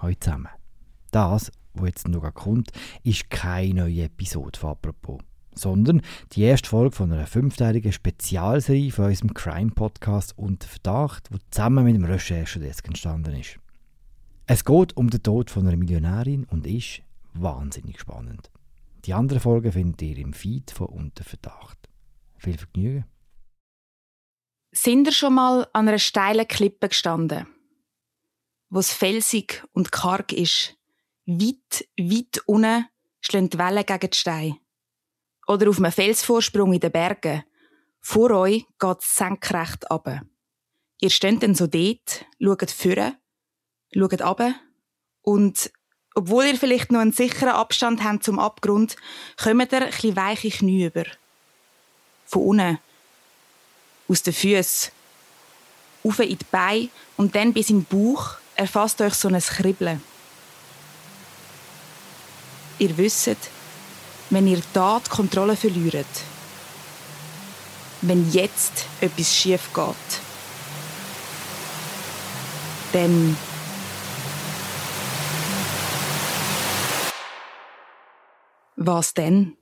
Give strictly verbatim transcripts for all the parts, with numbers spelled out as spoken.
Hallo zusammen. Das, was jetzt noch kommt, ist keine neue Episode von «Apropos», sondern die erste Folge von einer fünfteiligen Spezialserie von unserem Crime-Podcast «Unter Verdacht», die zusammen mit dem Recherchedesk entstanden ist. Es geht um den Tod von einer Millionärin und ist wahnsinnig spannend. Die anderen Folgen findet ihr im Feed von «Unter Verdacht». Viel Vergnügen. Sind ihr schon mal an einer steilen Klippe gestanden, wo es felsig und karg ist? Weit, weit unten schlagen die Wellen gegen die Steine. Oder auf einem Felsvorsprung in den Bergen. Vor euch geht es senkrecht runter. Ihr steht dann so dort, schaut vorne, schaut runter und obwohl ihr vielleicht noch einen sicheren Abstand habt zum Abgrund, kommt ihr ein bisschen weiche Knie über. Von unten, aus den Füßen, rauf in die Beine und dann bis in den Bauch erfasst euch so ein Kribbeln. Ihr wisst, wenn ihr da die Kontrolle verliert, wenn jetzt etwas schief geht, dann was denn?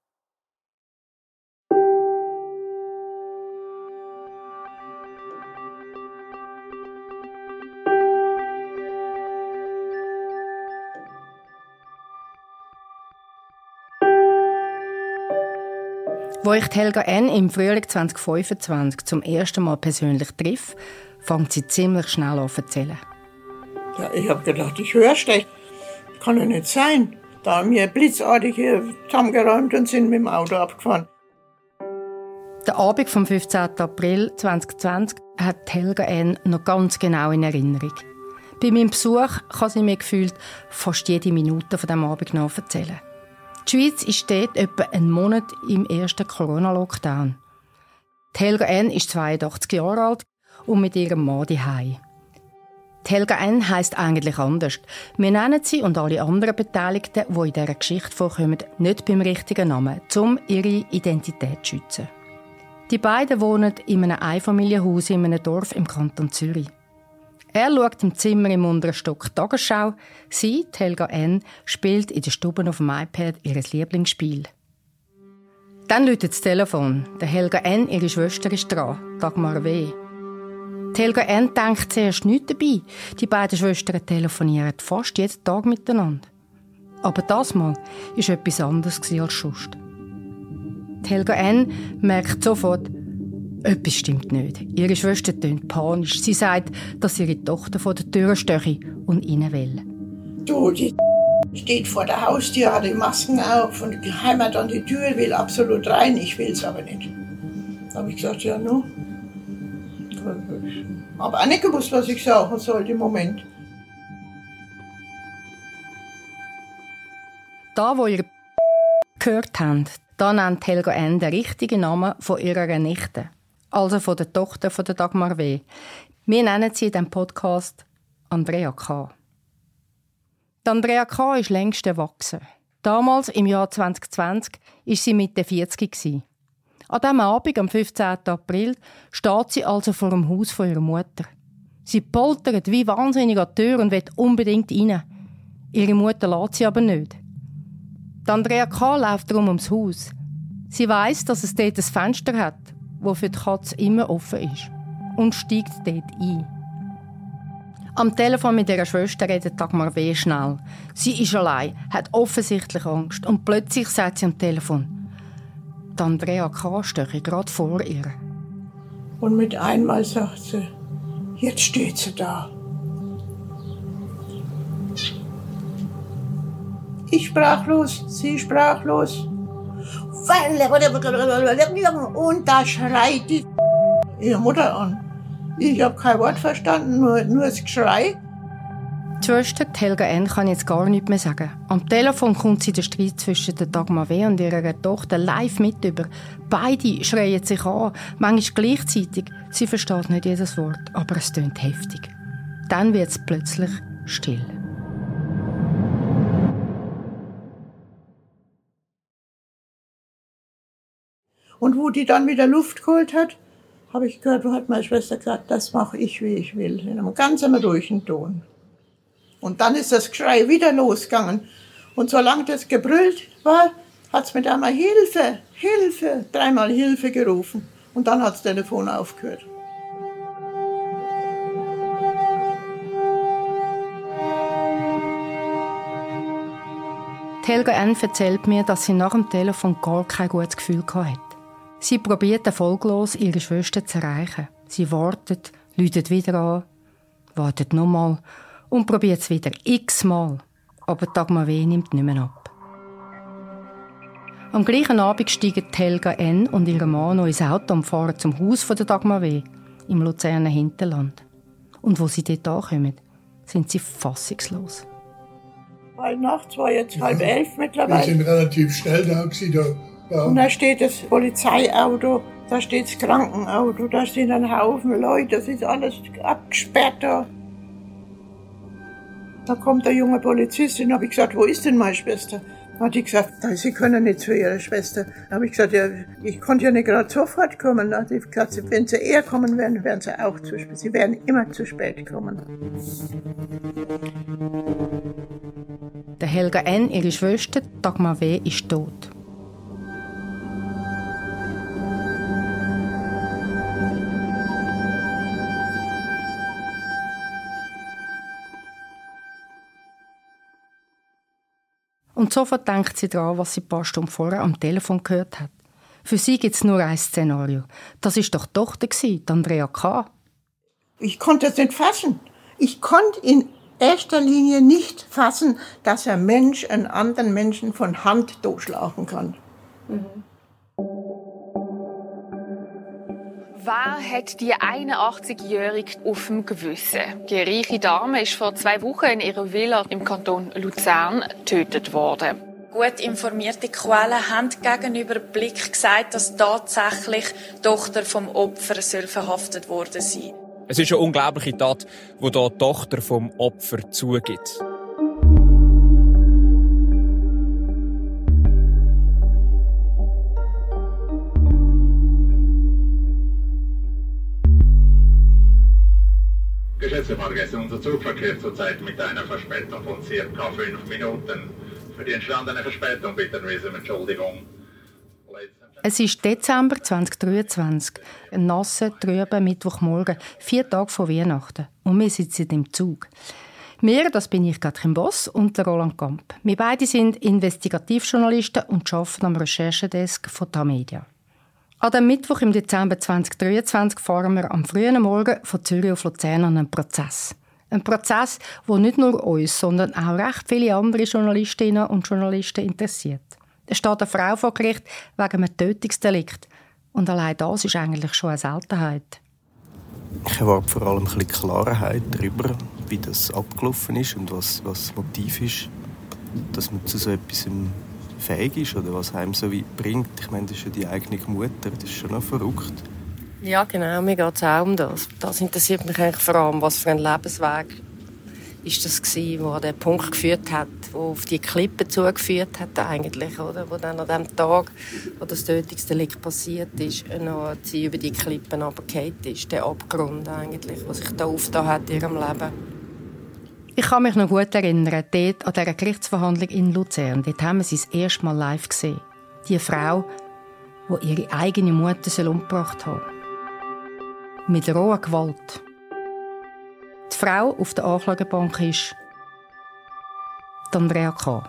Wo ich Helga N. im Frühling zwanzig fünfundzwanzig zum ersten Mal persönlich treffe, fängt sie ziemlich schnell an zu erzählen. Ja, ich habe gedacht, ich höre schlecht. Kann ja nicht sein. Da haben wir blitzartig hier zusammengeräumt und sind mit dem Auto abgefahren. Der Abend vom fünfzehnten April zweitausendzwanzig hat Helga N. noch ganz genau in Erinnerung. Bei meinem Besuch kann sie mir gefühlt fast jede Minute von diesem Abend noch erzählen. Die Schweiz ist dort etwa einen Monat im ersten Corona-Lockdown. Die Helga N. ist zweiundachtzig Jahre alt und mit ihrem Mann daheim. Die Helga N. heisst eigentlich anders. Wir nennen sie und alle anderen Beteiligten, die in dieser Geschichte vorkommen, nicht beim richtigen Namen, um ihre Identität zu schützen. Die beiden wohnen in einem Einfamilienhaus in einem Dorf im Kanton Zürich. Er schaut im Zimmer im unteren Stock Tagesschau. Sie, die Helga N., spielt in der Stube auf dem iPad ihr Lieblingsspiel. Dann läutet das Telefon. Der Helga N., ihre Schwester, ist dran, Dagmar W. Die Helga N. denkt zuerst nichts dabei. Die beiden Schwestern telefonieren fast jeden Tag miteinander. Aber das Mal war etwas anderes als sonst. Die Helga N. merkt sofort, etwas stimmt nicht. Ihre Schwester tönt panisch. Sie sagt, dass ihre Tochter vor der Tür stehe und rein will. Du, die steht vor der Haustür, hat die Masken auf und heimert an die Tür, will absolut rein. Ich will es aber nicht. Da habe ich gesagt, ja, no. Ich habe auch nicht gewusst, was ich sagen soll im Moment. Da, wo ihr gehört habt, da nennt Helga N. den richtigen Namen von ihrer Nichte. Also von der Tochter von der Dagmar W. Wir nennen sie in diesem Podcast Andrea K. Die Andrea K. ist längst erwachsen. Damals, im Jahr zwanzig zwanzig, war sie Mitte vierzig. An diesem Abend, am fünfzehnten April, steht sie also vor dem Haus von ihrer Mutter. Sie poltert wie wahnsinnig an die Tür und will unbedingt rein. Ihre Mutter lässt sie aber nicht. Die Andrea K. läuft darum ums Haus. Sie weiss, dass es dort ein Fenster hat, wo für die Katze immer offen ist, und steigt dort ein. Am Telefon mit ihrer Schwester redet Dagmar W. schnell. Sie ist allein, hat offensichtlich Angst und plötzlich sagt sie am Telefon, die Andrea K. stehe gerade vor ihr. Und mit einmal sagt sie, jetzt steht sie da. Ich sprachlos, sie sprachlos. Und da schreit die ihre Mutter an. Ich habe kein Wort verstanden, nur, nur das Geschrei. Die Schwester, die Helga N., kann jetzt gar nichts mehr sagen. Am Telefon kommt sie den Streit zwischen der Dagmar W. und ihrer Tochter live mit über. Beide schreien sich an, manchmal gleichzeitig. Sie versteht nicht jedes Wort, aber es tönt heftig. Dann wird es plötzlich still. Und wo die dann wieder Luft geholt hat, habe ich gehört, wo hat meine Schwester gesagt, das mache ich, wie ich will. In einem ganz ruhigen Ton. Und dann ist das Geschrei wieder losgegangen. Und solange das gebrüllt war, hat es mit einmal Hilfe, Hilfe, dreimal Hilfe gerufen. Und dann hat das Telefon aufgehört. Helga N. erzählt mir, dass sie nach dem Telefon gar kein gutes Gefühl hatte. Sie probiert erfolglos, ihre Schwester zu erreichen. Sie wartet, läutet wieder an, wartet nochmal und probiert es wieder x-mal. Aber Dagmar W. nimmt nicht mehr ab. Am gleichen Abend steigen Helga N. und ihr Mann noch ins Auto und fahren zum Haus von der Dagmar W. im Luzerner Hinterland. Und wo sie dort ankommen, sind sie fassungslos. Weil nachts war jetzt halb ja, elf mittlerweile. Wir sind relativ schnell da gewesen, da. Ja. Und da steht das Polizeiauto, da steht das Krankenauto, da stehen ein Haufen Leute, das ist alles abgesperrt da. Da kommt der junge Polizist und habe ich gesagt, wo ist denn meine Schwester? Da hat die gesagt, Sie können nicht zu Ihrer Schwester. Da habe ich gesagt, ja, ich konnte ja nicht gerade sofort kommen. Da hat sie gesagt, wenn Sie eher kommen werden, werden Sie auch zu spät. Sie werden immer zu spät kommen. Der Helga N., ihre Schwester, Dagmar W., ist tot. Und sofort denkt sie daran, was sie ein paar Stunden vorher am Telefon gehört hat. Für sie gibt es nur ein Szenario. Das war doch die Tochter, die Andrea K. Ich konnte es nicht fassen. Ich konnte in erster Linie nicht fassen, dass ein Mensch einen anderen Menschen von Hand durchschlagen kann. Mhm. Wer hat die einundachtzigjährige auf dem Gewissen? Die reiche Dame ist vor zwei Wochen in ihrer Villa im Kanton Luzern getötet worden. Gut informierte Quellen haben gegenüber Blick gesagt, dass tatsächlich die Tochter vom Opfer soll verhaftet worden sein. Es ist eine unglaubliche Tat, die die Tochter vom Opfer zugibt. Geschätzte Fahrgäste, unser Zug verkehrt zurzeit mit einer Verspätung von circa fünf Minuten. Für die entstandene Verspätung bitten wir Sie um Entschuldigung. Es ist Dezember zweitausenddreiundzwanzig, ein nasser, trüber Mittwochmorgen, vier Tage vor Weihnachten. Und wir sitzen im Zug. Wir, das bin ich, Katrin Boss und der Roland Kamp. Wir beide sind Investigativjournalisten und arbeiten am Recherchedesk von Tamedia. An dem Mittwoch im Dezember zweitausenddreiundzwanzig fahren wir am frühen Morgen von Zürich auf Luzern an einen Prozess. Ein Prozess, der nicht nur uns, sondern auch recht viele andere Journalistinnen und Journalisten interessiert. Es steht eine Frau vor Gericht wegen einem Tötungsdelikt. Und allein das ist eigentlich schon eine Seltenheit. Ich erwarte vor allem ein bisschen Klarheit darüber, wie das abgelaufen ist und was, was das Motiv ist, dass man zu so etwas fähig ist oder was einem so weit bringt. Ich meine, das ist ja die eigene Mutter, das ist schon noch verrückt. Ja, genau, mir geht es auch um das. Das interessiert mich eigentlich vor allem, was für ein Lebensweg ist das gewesen, der an den Punkt geführt hat, der auf die Klippe zugeführt hat eigentlich, oder? Wo dann an dem Tag, wo das Tötungsdelikt passiert ist, noch sie über die Klippen runtergefallen ist. Der Abgrund eigentlich, der sich da aufgetan hat in ihrem Leben. Ich kann mich noch gut erinnern, dort an dieser Gerichtsverhandlung in Luzern. Dort haben wir sie das erste Mal live gesehen. Die Frau, die ihre eigene Mutter umgebracht hat. Mit roher Gewalt. Die Frau auf der Anklagebank ist Andrea K.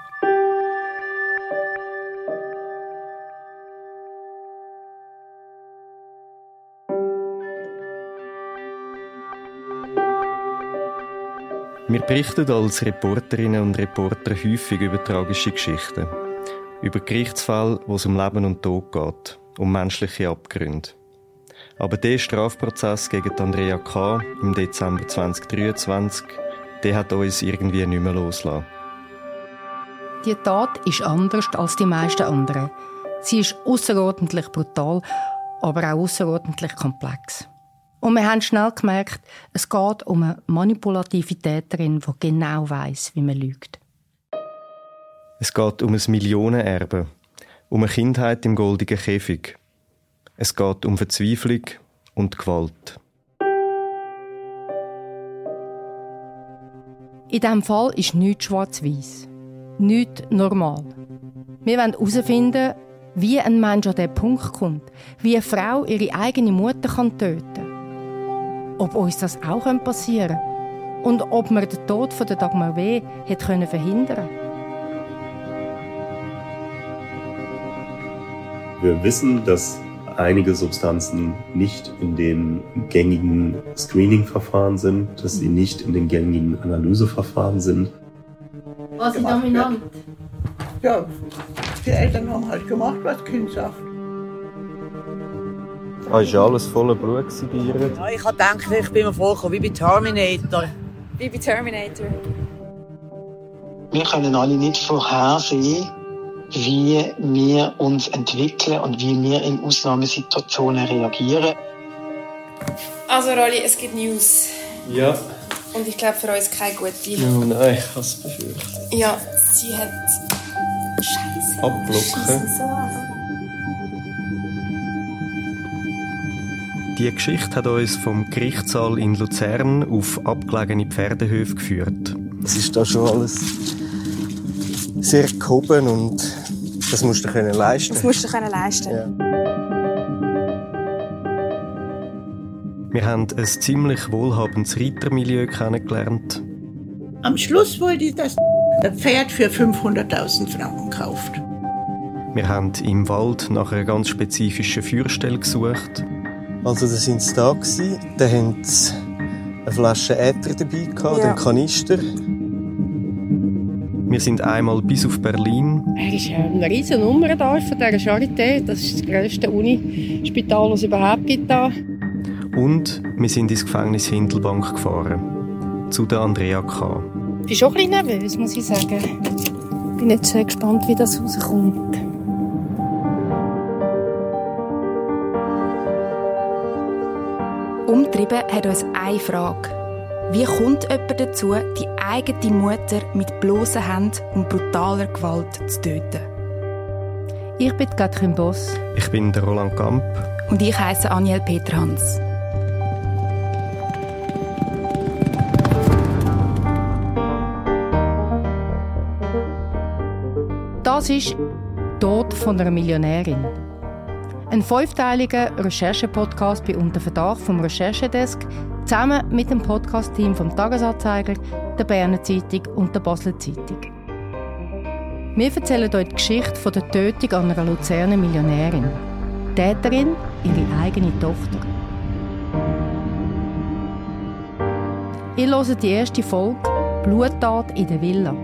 Wir berichten als Reporterinnen und Reporter häufig über tragische Geschichten. Über Gerichtsfälle, wo es um Leben und Tod geht, um menschliche Abgründe. Aber der Strafprozess gegen Andrea K. im Dezember zweitausenddreiundzwanzig, der hat uns irgendwie nicht mehr losgelassen. Die Tat ist anders als die meisten anderen. Sie ist außerordentlich brutal, aber auch außerordentlich komplex. Und wir haben schnell gemerkt, es geht um eine manipulative Täterin, die genau weiss, wie man lügt. Es geht um ein Millionenerbe, um eine Kindheit im goldenen Käfig. Es geht um Verzweiflung und Gewalt. In diesem Fall ist nichts schwarz-weiß. Nichts normal. Wir wollen herausfinden, wie ein Mensch an diesen Punkt kommt, wie eine Frau ihre eigene Mutter töten kann. Ob uns das auch passieren könnte und ob wir den Tod von der Dagmar W. hätte verhindern können. Wir wissen, dass einige Substanzen nicht in den gängigen Screening-Verfahren sind, dass sie nicht in den gängigen Analyseverfahren sind. Was ist dominant? Ja, die Eltern haben halt gemacht, was das Kind sagt. Ah, ist ja alles voller Blut bei ihr? Ja, ich habe gedacht, ich bin mir vorgekommen, wie bei Terminator. Wie bei Terminator. Wir können alle nicht vorhersehen, wie wir uns entwickeln und wie wir in Ausnahmesituationen reagieren. Also Rolli, es gibt News. Ja. Und ich glaube für uns keine gute. Oh nein, ich habe es befürchtet. Ja, sie hat... Scheiße. Abblocken. Die Geschichte hat uns vom Gerichtssaal in Luzern auf abgelegene Pferdehöfe geführt. Es ist da schon alles sehr gehoben und das musst du können leisten. Das musst du können leisten. Ja. Wir haben ein ziemlich wohlhabendes Reitermilieu kennengelernt. Am Schluss wollte ich das Pferd für fünfhunderttausend Franken gekauft. Wir haben im Wald nach einer ganz spezifischen Führstelle gesucht. Also da waren sie da, da haben sie eine Flasche Äther dabei gehabt, ja. Einen Kanister. Wir sind einmal bis auf Berlin. Er ist eine riesige Nummer da von dieser Charité. Das ist das grösste Unispital, das es überhaupt gibt. Da. Und wir sind ins Gefängnis Hindelbank gefahren. Zu der Andrea K. Ich bin schon ein bisschen nervös, muss ich sagen. Ich bin nicht sehr gespannt, wie das rauskommt. Umtrieben hat uns eine Frage. Wie kommt jemand dazu, die eigene Mutter mit bloßen Händen und brutaler Gewalt zu töten? Ich bin Katrin Boss. Ich bin der Roland Kamp. Und ich heiße Aniel Peterhans. Das ist «Tod von einer Millionärin». Ein fünfteiliger Recherche-Podcast bei «Unter Verdacht» vom Recherchedesk zusammen mit dem Podcast-Team vom «Tagesanzeiger», der «Berner Zeitung» und der «Basler Zeitung». Wir erzählen euch die Geschichte von der Tötung einer Luzerner Millionärin. Die Täterin, ihre eigene Tochter. Ihr hört die erste Folge «Bluttat in der Villa».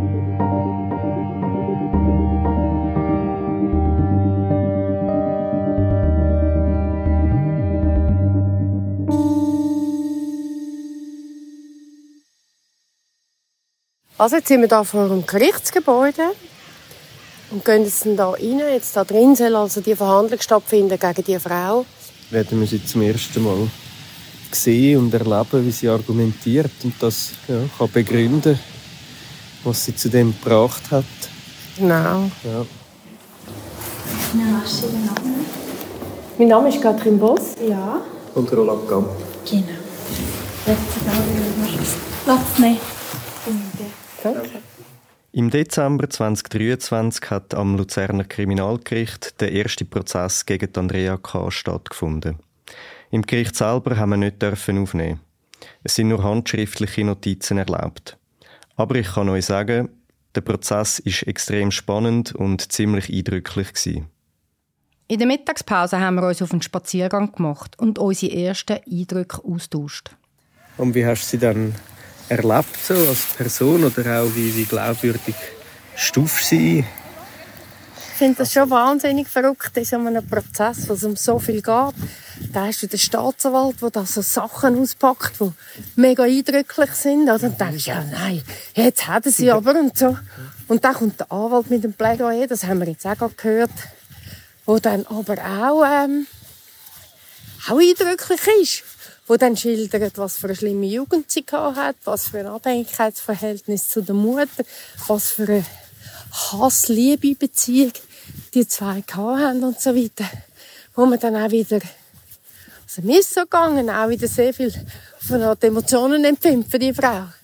Also jetzt sind wir hier vor einem Gerichtsgebäude und gehen jetzt da rein. Jetzt da drin soll also die Verhandlung stattfinden gegen die Frau. Werden wir sie zum ersten Mal sehen und erleben, wie sie argumentiert und das ja, kann begründen, was sie zu dem gebracht hat. Genau. Ja. Was ist Ihr Name? Mein Name ist Katrin Boss. Ja. Und Roland Kamp. Genau. Letzte Tage Platz nehmen. Danke. Im Dezember zweitausenddreiundzwanzig hat am Luzerner Kriminalgericht der erste Prozess gegen Andrea K. stattgefunden. Im Gericht selber haben wir nicht aufnehmen. Es sind nur handschriftliche Notizen erlaubt. Aber ich kann euch sagen, der Prozess war extrem spannend und ziemlich eindrücklich gewesen. In der Mittagspause haben wir uns auf einen Spaziergang gemacht und unsere ersten Eindrücke austauscht. Und wie hast du sie dann erlebt, so als Person, oder auch wie, wie glaubwürdig stufst sie? Ich finde das schon wahnsinnig verrückt, in so einem Prozess, wo es um so viel geht. Da hast du den Staatsanwalt, der da so Sachen auspackt, die mega eindrücklich sind. Und dann denkst du, ja nein, jetzt hat er sie aber und so. Und dann kommt der Anwalt mit dem Plädoyer, das haben wir jetzt auch gerade gehört, wo dann aber auch, ähm, auch eindrücklich ist. Wo dann schildert, was für eine schlimme Jugend sie hat, was für ein Abhängigkeitsverhältnis zu der Mutter, was für eine Hass-Liebe-Beziehung die zwei haben und so weiter. Wo man dann auch wieder, also mir ist so gegangen, auch wieder sehr viel von den Emotionen empfindet für die Frau.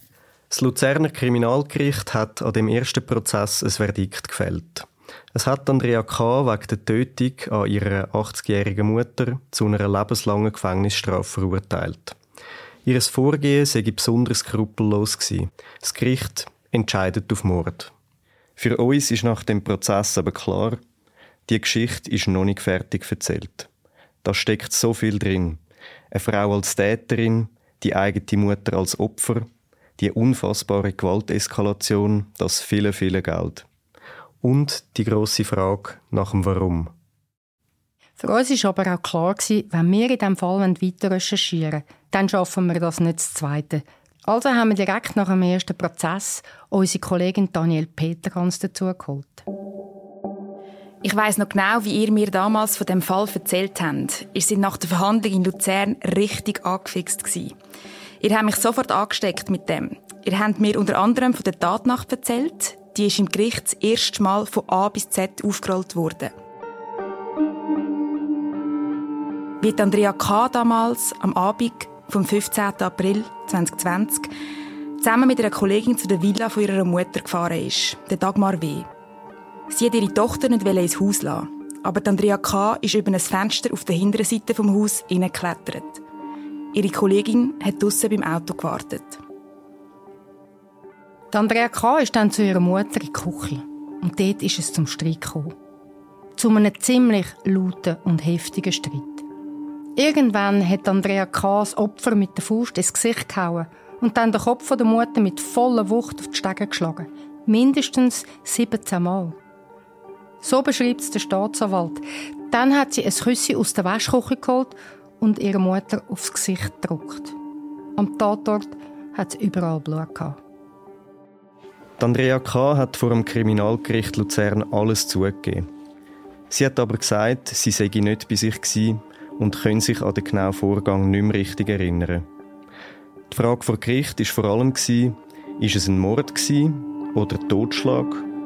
Das Luzerner Kriminalgericht hat an dem ersten Prozess ein Verdikt gefällt. Es hat Andrea K. wegen der Tötung an ihrer achtzigjährigen Mutter zu einer lebenslangen Gefängnisstrafe verurteilt. Ihr Vorgehen sei besonders skrupellos gewesen. Das Gericht entscheidet auf Mord. Für uns ist nach dem Prozess aber klar, die Geschichte ist noch nicht fertig erzählt. Da steckt so viel drin. Eine Frau als Täterin, die eigene Mutter als Opfer, die unfassbare Gewalteskalation, das viele, viele Geld. Und die grosse Frage nach dem Warum. Für uns war aber auch klar, wenn wir in diesem Fall weiter recherchieren wollen, dann schaffen wir das nicht das Zweite. Also haben wir direkt nach dem ersten Prozess unsere Kollegin Danielle Peterhans dazugeholt. Ich weiss noch genau, wie ihr mir damals von dem Fall erzählt habt. Ihr seid nach der Verhandlung in Luzern richtig angefixt gewesen. Ihr habt mich sofort angesteckt mit dem. Ihr habt mir unter anderem von der Tatnacht erzählt. Die ist im Gericht das erste Mal von A bis Z aufgerollt worden. Wie Andrea K. damals am Abend vom fünfzehnten April zweitausendzwanzig zusammen mit einer Kollegin zu der Villa von ihrer Mutter gefahren ist, der Dagmar W. Sie wollte ihre Tochter nicht ins Haus lassen, aber Andrea K. ist über ein Fenster auf der hinteren Seite des Hauses hineingeklettert. Ihre Kollegin hat draussen beim Auto gewartet. Andrea K. ist dann zu ihrer Mutter in die Küche. Und dort ist es zum Streit gekommen. Zu einem ziemlich lauten und heftigen Streit. Irgendwann hat Andrea K. das Opfer mit der Faust ins Gesicht gehauen und dann den Kopf der Mutter mit voller Wucht auf die Stege geschlagen. Mindestens siebzehn Mal. So beschreibt es der Staatsanwalt. Dann hat sie ein Küsschen aus der Waschküche geholt und ihrer Mutter aufs Gesicht gedrückt. Am Tatort hat es überall Blut gehabt. Andrea K. hat vor dem Kriminalgericht Luzern alles zugegeben. Sie hat aber gesagt, sie sei nicht bei sich gewesen und könne sich an den genauen Vorgang nicht mehr richtig erinnern. Die Frage vor Gericht war vor allem, ist es ein Mord oder Totschlag?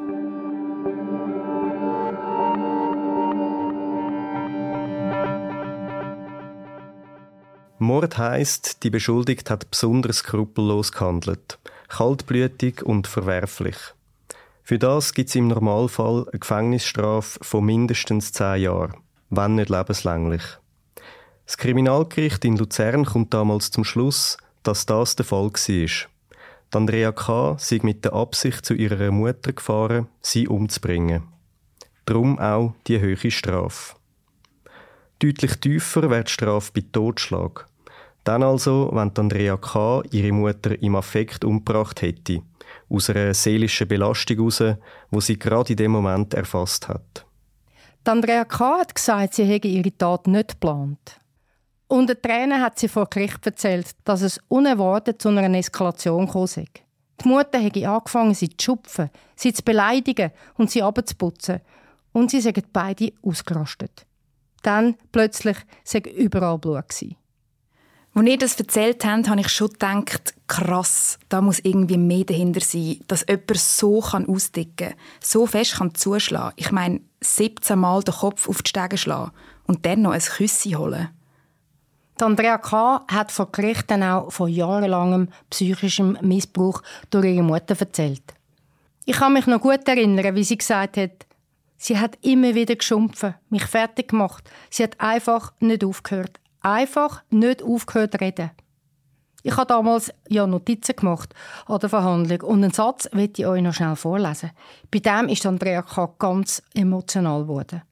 Mord heisst, die Beschuldigte hat besonders skrupellos gehandelt, kaltblütig und verwerflich. Für das gibt es im Normalfall eine Gefängnisstrafe von mindestens zehn Jahren, wenn nicht lebenslänglich. Das Kriminalgericht in Luzern kommt damals zum Schluss, dass das der Fall war. Andrea K. sei mit der Absicht zu ihrer Mutter gefahren, sie umzubringen. Darum auch die hohe Strafe. Deutlich tiefer wäre die Strafe bei Totschlag. Dann also, wenn Andrea K. ihre Mutter im Affekt umgebracht hätte, aus einer seelischen Belastung heraus, die sie gerade in dem Moment erfasst hat. Andrea K. hat gesagt, sie hätte ihre Tat nicht geplant. Unter Tränen hat sie vor Gericht erzählt, dass es unerwartet zu einer Eskalation gekommen sei. Die Mutter hätte angefangen, sie zu schupfen, sie zu beleidigen und sie abzuputzen. Und sie seien beide ausgerastet. Dann plötzlich sei überall Blut gewesen. Als ihr das erzählt habt, habe ich schon gedacht, krass, da muss irgendwie mehr dahinter sein, dass jemand so ausdicken kann, so fest kann zuschlagen. Ich meine, siebzehn Mal den Kopf auf die Stege schlagen und dann noch ein Küsschen holen. Andrea K. hat vor Gericht dann auch von jahrelangem psychischem Missbrauch durch ihre Mutter erzählt. Ich kann mich noch gut erinnern, wie sie gesagt hat, sie hat immer wieder geschumpfen, mich fertig gemacht. Sie hat einfach nicht aufgehört. Einfach nicht aufgehört zu reden. Ich habe damals ja Notizen gemacht an der Verhandlung und einen Satz möchte ich euch noch schnell vorlesen. Bei dem ist Andrea K. ganz emotional geworden.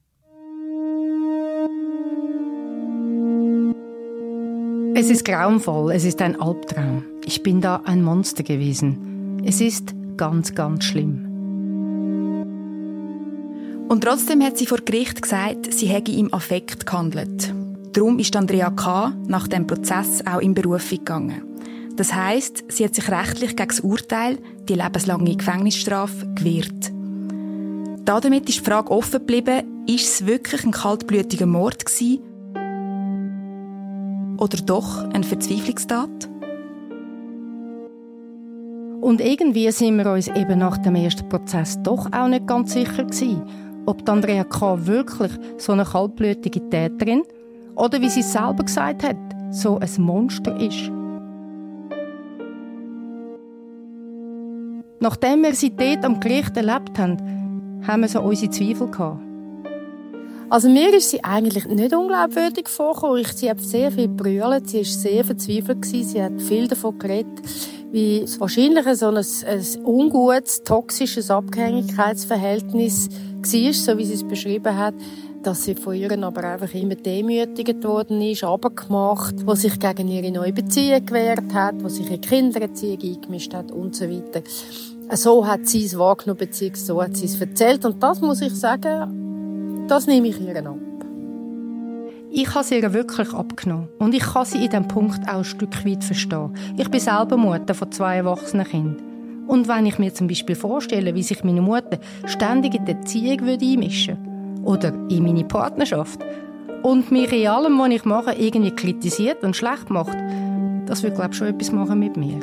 Es ist grauenvoll, es ist ein Albtraum. Ich bin da ein Monster gewesen. Es ist ganz, ganz schlimm. Und trotzdem hat sie vor Gericht gesagt, sie hätte im Affekt gehandelt. Darum ist Andrea K. nach dem Prozess auch in Berufung gegangen. Das heisst, sie hat sich rechtlich gegen das Urteil, die lebenslange Gefängnisstrafe, gewehrt. Damit ist die Frage offen geblieben, ist es wirklich ein kaltblütiger Mord gewesen? Oder doch eine Verzweiflungstat? Und irgendwie sind wir uns eben nach dem ersten Prozess doch auch nicht ganz sicher gewesen, ob Andrea K. wirklich so eine kaltblütige Täterin oder, wie sie selber gesagt hat, so ein Monster ist. Nachdem wir sie dort am Gericht erlebt haben, haben wir so unsere Zweifel gehabt. Also mir ist sie eigentlich nicht unglaubwürdig vorgekommen. Sie hat sehr viel gebrüllt, sie war sehr verzweifelt, sie hat viel davon geredet, wie es wahrscheinlich so ein, ein ungutes, toxisches Abhängigkeitsverhältnis war, so wie sie es beschrieben hat, dass sie von ihr aber einfach immer demütigt worden ist, runtergemacht, wo sich gegen ihre neue Beziehung gewehrt hat, wo sich in die Kindererziehung eingemischt hat und so weiter. So hat sie es wahrgenommen, beziehungsweise so hat sie es erzählt. Und das muss ich sagen, das nehme ich ihr ab. Ich habe sie ihr wirklich abgenommen. Und ich kann sie in diesem Punkt auch ein Stück weit verstehen. Ich bin selber Mutter von zwei erwachsenen Kindern. Und wenn ich mir zum Beispiel vorstelle, wie sich meine Mutter ständig in die Erziehung einmischen würde, oder in meine Partnerschaft, und mich in allem, was ich mache, irgendwie kritisiert und schlecht macht, das würde, glaube ich, schon etwas machen mit mir.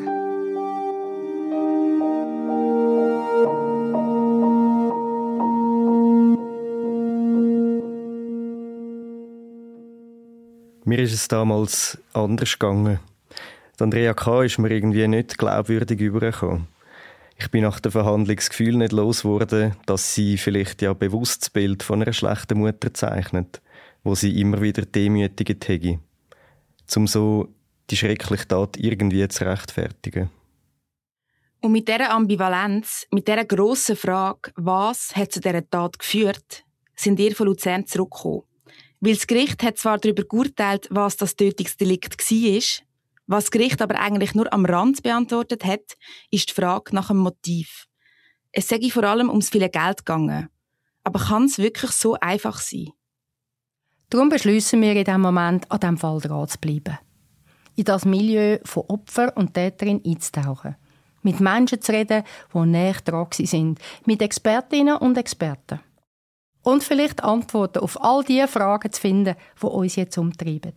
Mir ist es damals anders gegangen. Die Andrea K. ist mir irgendwie nicht glaubwürdig übergekommen. Ich bin nach der Verhandlung das Gefühl nicht losgeworden, dass sie vielleicht ja bewusst das Bild von einer schlechten Mutter zeichnet, wo sie immer wieder demütigt hätte, um so die schreckliche Tat irgendwie zu rechtfertigen. Und mit dieser Ambivalenz, mit dieser grossen Frage, was hat zu dieser Tat geführt, sind ihr von Luzern zurückgekommen. Weil das Gericht hat zwar darüber geurteilt, was das Tötungsdelikt war, was das Gericht aber eigentlich nur am Rand beantwortet hat, ist die Frage nach dem Motiv. Es sei vor allem ums viele Geld gegangen. Aber kann es wirklich so einfach sein? Darum beschliessen wir in diesem Moment, an diesem Fall dran zu bleiben. In das Milieu von Opfer und Täterin einzutauchen. Mit Menschen zu reden, die näher dran sind. Mit Expertinnen und Experten. Und vielleicht Antworten auf all die Fragen zu finden, die uns jetzt umtreiben.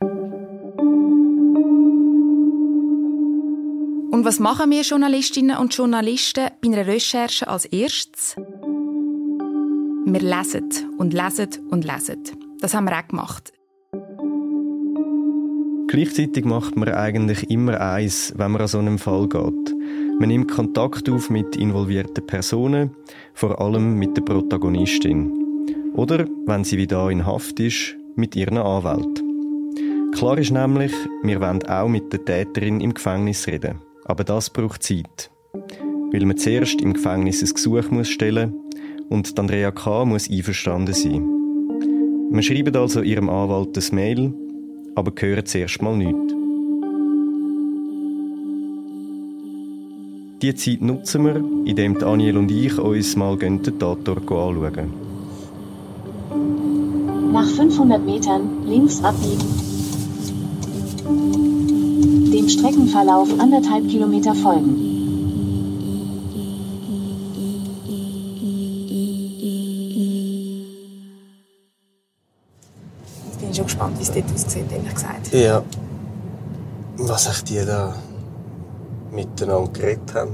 Und was machen wir Journalistinnen und Journalisten bei einer Recherche als erstes? Wir lesen und lesen und lesen. Das haben wir auch gemacht. Gleichzeitig macht man eigentlich immer eins, wenn man an so einem Fall geht. Man nimmt Kontakt auf mit involvierten Personen, vor allem mit der Protagonistin. Oder, wenn sie wieder in Haft ist, mit ihren Anwalt. Klar ist nämlich, wir wollen auch mit der Täterin im Gefängnis reden. Aber das braucht Zeit. Weil man zuerst im Gefängnis ein Gesuch muss stellen und Andrea K. muss einverstanden sein. Man schreibt also ihrem Anwalt ein Mail, aber hören zuerst mal nichts. Diese Zeit nutzen wir, indem Daniel und ich uns mal den Tatort anschauen. Nach fünfhundert Metern links abbiegen. Dem Streckenverlauf anderthalb Kilometer folgen. Jetzt bin ich schon gespannt, wie es dort aussieht, ehrlich gesagt. Ja. Was sich die da miteinander geredet haben.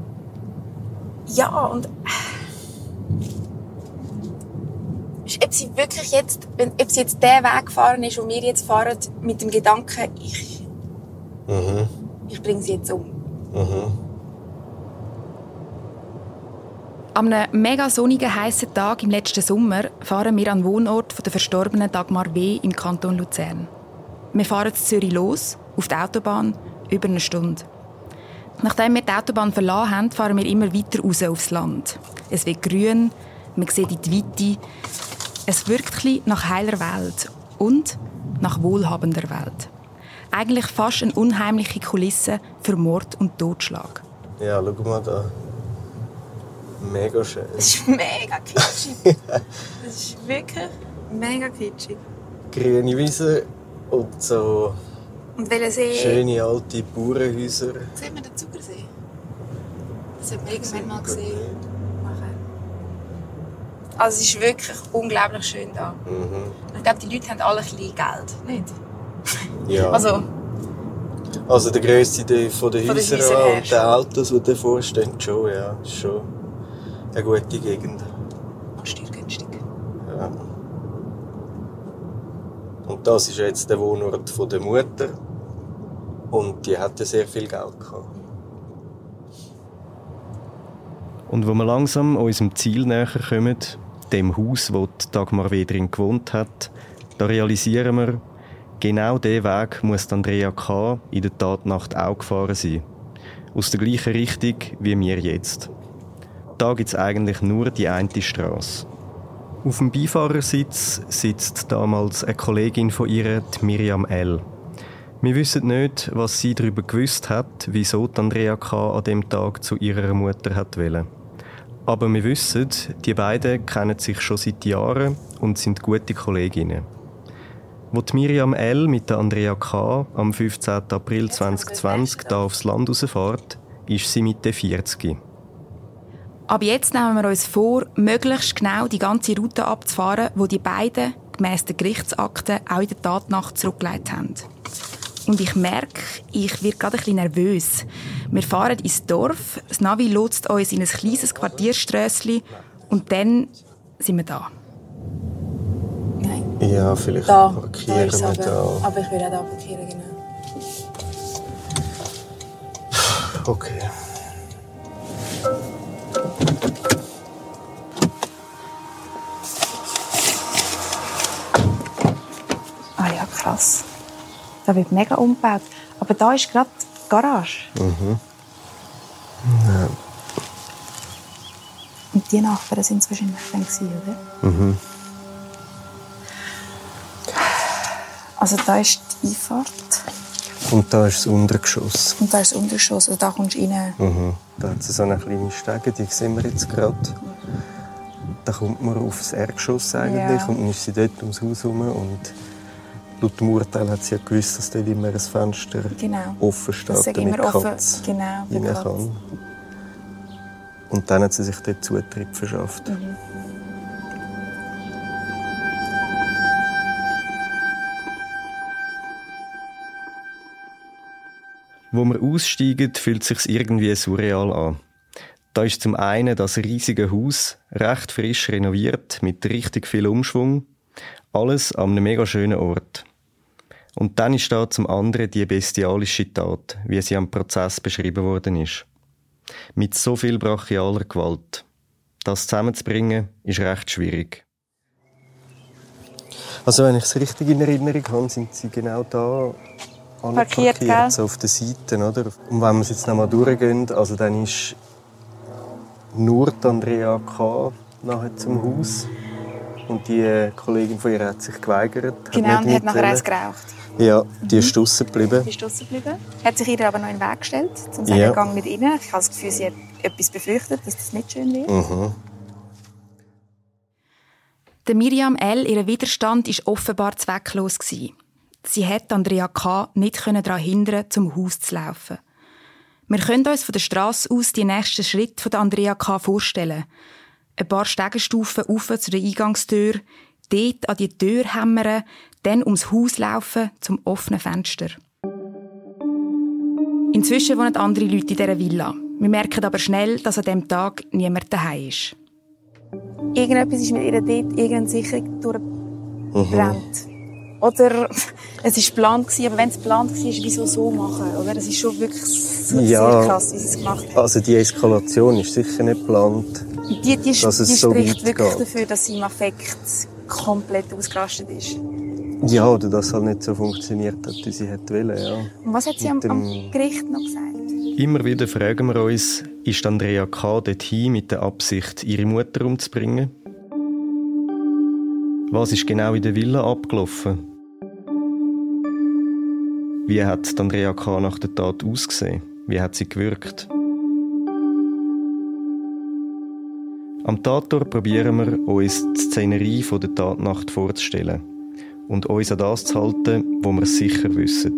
Ja, und ob sie wirklich jetzt, ob sie jetzt den Weg gefahren ist und wir jetzt fahren mit dem Gedanken, ich, mhm. ich bringe sie jetzt um. Mhm. An einem mega sonnigen, heissen Tag im letzten Sommer fahren wir an den Wohnort der verstorbenen Dagmar W. im Kanton Luzern. Wir fahren in Zürich los, auf die Autobahn, über eine Stunde. Nachdem wir die Autobahn verlassen haben, fahren wir immer weiter raus aufs Land. Es wird grün, man sieht in die Weite. Es wirkt ein nach heiler Welt und nach wohlhabender Welt. Eigentlich fast eine unheimliche Kulisse für Mord und Totschlag. Ja, schau mal da. Mega schön. Es ist mega kitschig. Es ist wirklich mega kitschig. Grüne Wiese und so und See? Schöne alte Bauernhäuser. Sieht man den Zugersee? Das hat man irgendwann mal gesehen. Also es ist wirklich unglaublich schön da. Mhm. Ich glaube, die Leute haben alle ein bisschen Geld, nicht? Ja. Also, also der grösste Teil von den Häusern und den Autos, die davor stehen, schon, ja. Das ist schon eine gute Gegend. Und steuergünstig. Ja. Und das ist jetzt der Wohnort von der Mutter. Und die hatte sehr viel Geld gehabt. Und wo wir langsam unserem Ziel näher kommen, dem Haus, wo die Dagmar W. drin gewohnt hat, da realisieren wir, genau diesen Weg muss Andrea K. in der Tatnacht auch gefahren sein. Aus der gleichen Richtung wie wir jetzt. Da gibt es eigentlich nur die eine Strasse. Auf dem Beifahrersitz sitzt damals eine Kollegin von ihr, die Miriam L. Wir wissen nicht, was sie darüber gewusst hat, wieso Andrea K. an dem Tag zu ihrer Mutter hat wollen. Aber wir wissen, die beiden kennen sich schon seit Jahren und sind gute Kolleginnen. Als die Miriam L. mit der Andrea K. am fünfzehnten April zweitausendzwanzig hier aufs Land rausfährt, ist sie Mitte vierzig. Ab jetzt nehmen wir uns vor, möglichst genau die ganze Route abzufahren, die die beiden gemäss der Gerichtsakte auch in der Tatnacht zurückgelegt haben. Und ich merke, ich werde gerade ein bisschen nervös. Wir fahren ins Dorf, das Navi lotst uns in ein kleines Quartierströssli und dann sind wir da. Nein. Ja, vielleicht da, parkieren da wir aber, da. Aber ich will auch da parkieren, genau. Okay. Ah ja, krass. Da wird mega umgebaut. Aber da ist gerade die Garage. Mhm. Ja. Und die Nachbarn sind es wahrscheinlich dann gewesen, oder? Mhm. Also da ist die Einfahrt. Und da ist das Untergeschoss. Und da ist das Untergeschoss. Also da kommst du rein. Mhm. Da hat es so eine kleine Stege, die sehen wir jetzt gerade. Da kommt man auf das Erdgeschoss eigentlich. Ja. Und dann ist sie dort ums Haus herum. Und laut dem Urteil hat sie ja gewusst, dass dort immer ein Fenster genau. offen steht, das damit immer offen. Katz Genau, rein kann. Und dann hat sie sich dort Zutritt verschafft. Mhm. Wo wir aussteigen, fühlt es sich irgendwie surreal an. Da ist zum einen das riesige Haus, recht frisch renoviert, mit richtig viel Umschwung. Alles an einem mega schönen Ort. Und dann ist da zum anderen die bestialische Tat, wie sie am Prozess beschrieben worden ist. Mit so viel brachialer Gewalt. Das zusammenzubringen, ist recht schwierig. Also wenn ich es richtig in Erinnerung habe, sind sie genau da parkiert, parkiert so auf den Seiten, oder? Und wenn wir jetzt noch mal durchgehen, also dann ist nur die Andrea K. nachher zum Haus. Und die Kollegin von ihr hat sich geweigert. Genau, und hat nachher eins geraucht. Ja, die ist draussen geblieben. Die ist draussen geblieben. Hat sich ihr aber noch in den Weg gestellt, um zu sagen, Ja. gang nicht rein. Ich habe das Gefühl, sie hat etwas befürchtet, dass das nicht schön wird. Mhm. Der Miriam L. ihr Widerstand war offenbar zwecklos. Sie hat Andrea K. nicht daran hindern, zum Haus zu laufen. Wir können uns von der Strasse aus die nächsten Schritte von Andrea K. vorstellen. Ein paar Stegenstufen rauf zu der Eingangstür, dort an die Tür hämmern, dann ums Haus laufen zum offenen Fenster. Inzwischen wohnen andere Leute in dieser Villa. Wir merken aber schnell, dass an diesem Tag niemand daheim ist. Irgendetwas ist mit ihr dort, irgendeine Sicherung durchbrennt. Mhm. Oder es war geplant, aber wenn es geplant war, wieso so machen? Oder? Es ist schon wirklich so Ja, sehr krass, wie sie es gemacht haben. Also die Eskalation ist sicher nicht geplant, Die, die, dass es die so spricht weit wirklich geht. dafür, dass sie im Affekt komplett ausgerastet ist. Ja, oder dass es halt nicht so funktioniert hat, wie sie hätte wollen, ja. Und was hat sie am, Mit dem- am Gericht noch gesagt? Immer wieder fragen wir uns, ist Andrea K. dorthin mit der Absicht, ihre Mutter umzubringen? Was ist genau in der Villa abgelaufen? Wie hat Andrea K. nach der Tat ausgesehen? Wie hat sie gewirkt? Am Tatort probieren wir, uns die Szenerie von der Tatnacht vorzustellen und uns an das zu halten, wo wir es sicher wissen.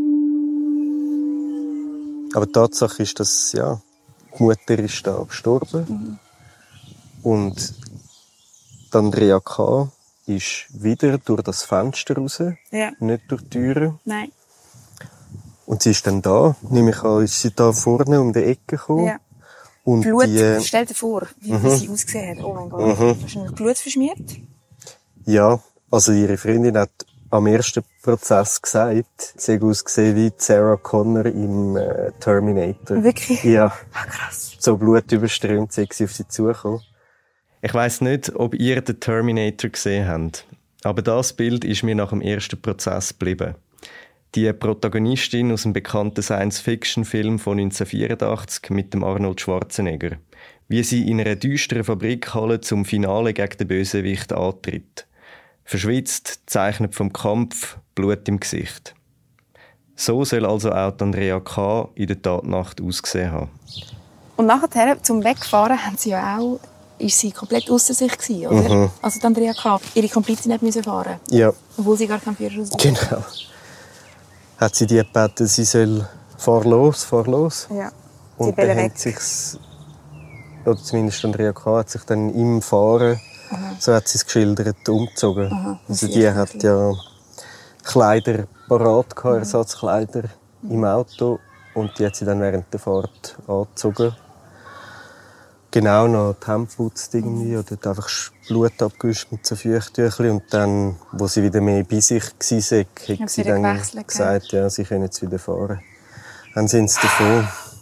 Aber die Tatsache ist, dass ja, die Mutter ist da gestorben. Mhm. Und die Andrea K. ist wieder durch das Fenster raus, Ja. nicht durch die Türe. Nein. Und sie ist dann da, nehme ich an, ist sie da vorne um die Ecke gekommen. Ja. Und Blut, die, äh, stell dir vor, wie, Mhm. wie sie ausgesehen hat. Oh mein Gott. Mhm. Wahrscheinlich Blut verschmiert. ja, also ihre Freundin hat am ersten Prozess gesagt, sie hat ausgesehen wie Sarah Connor im äh, Terminator. Wirklich? Ja. Ah, krass. So blutüberströmt sei sie auf sie zugekommen. Ich weiss nicht, ob ihr den Terminator gesehen habt, aber das Bild ist mir nach dem ersten Prozess geblieben. Die Protagonistin aus dem bekannten Science-Fiction-Film von neunzehnhundertvierundachtzig mit dem Arnold Schwarzenegger. Wie sie in einer düsteren Fabrikhalle zum Finale gegen den Bösewicht antritt. Verschwitzt, zeichnet vom Kampf, Blut im Gesicht. So soll also auch Andrea K. in der Tatnacht ausgesehen haben. Und nachher, zum Wegfahren, haben sie ja auch, ist sie komplett ausser sich gewesen, oder? Mhm. Also Andrea K. Ihre Komplizin hat müssen fahren. Ja. Obwohl sie gar keinen Führerschein hatte. Genau. Hat sie die gebeten, sie soll fahr los, fahr los. Ja. Und dann hat sich's, oder zumindest Andrea K. hat sich dann im Fahren, aha, so hat sie es geschildert, umgezogen. Aha, also die hat ja Kleider parat gehabt, Ersatzkleider im Auto, und die hat sie dann während der Fahrt angezogen. Genau, noch die Hände geputzt irgendwie, oder hat einfach Blut abgewischt mit so Feuchttüchern. Und dann, wo sie wieder mehr bei sich war, hat sie dann gesagt, ja, sie können jetzt wieder fahren. Dann sind sie davon.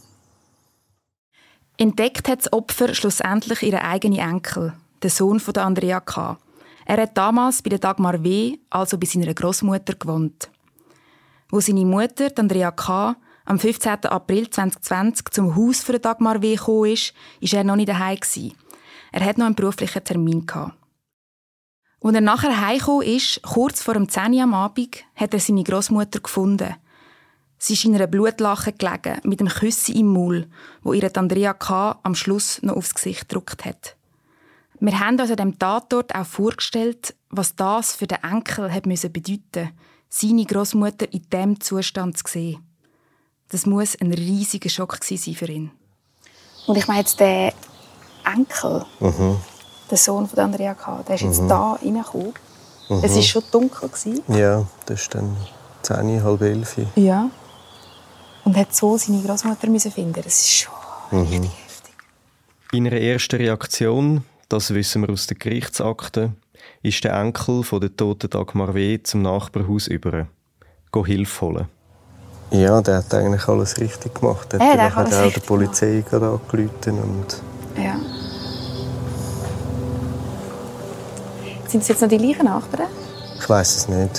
Entdeckt hat das Opfer schlussendlich ihren eigenen Enkel, den Sohn von Andrea K. Er hat damals bei der Dagmar W., also bei seiner Großmutter, gewohnt. Wo seine Mutter, Andrea K., am fünfzehnten April zweitausendzwanzig zum Haus für Dagmar W. gekommen ist, war er noch nicht daheim. Er hatte noch einen beruflichen Termin. Als er nachher heimgekommen ist, kurz vor dem zehn Uhr am Abend, hat er seine Großmutter gefunden. Sie ist in einer Blutlache gelegen, mit einem Küssi im Maul, wo ihr Andrea K. am Schluss noch aufs Gesicht gedrückt hat. Wir haben uns an diesem Tatort auch vorgestellt, was das für den Enkel hat bedeuten musste, seine Großmutter in diesem Zustand zu sehen. Das muss ein riesiger Schock sein für ihn. Und ich meine jetzt der Enkel, mhm, der Sohn von Andrea K., der ist jetzt mhm. da reingekommen. Mhm. Es war schon dunkel. Ja, das ist dann zehn, halb elf. Ja. Und hat so seine Großmutter finden. Das ist schon mhm. richtig heftig. In einer ersten Reaktion, das wissen wir aus den Gerichtsakten, ist der Enkel von der toten Dagmar W. zum Nachbarhaus über. Go Hilfe holen. Ja, der hat eigentlich alles richtig gemacht. Er äh, hat dann auch der Polizei gerade angerufen und ja. Sind es jetzt noch die gleichen Nachbarn? Ich weiss es nicht.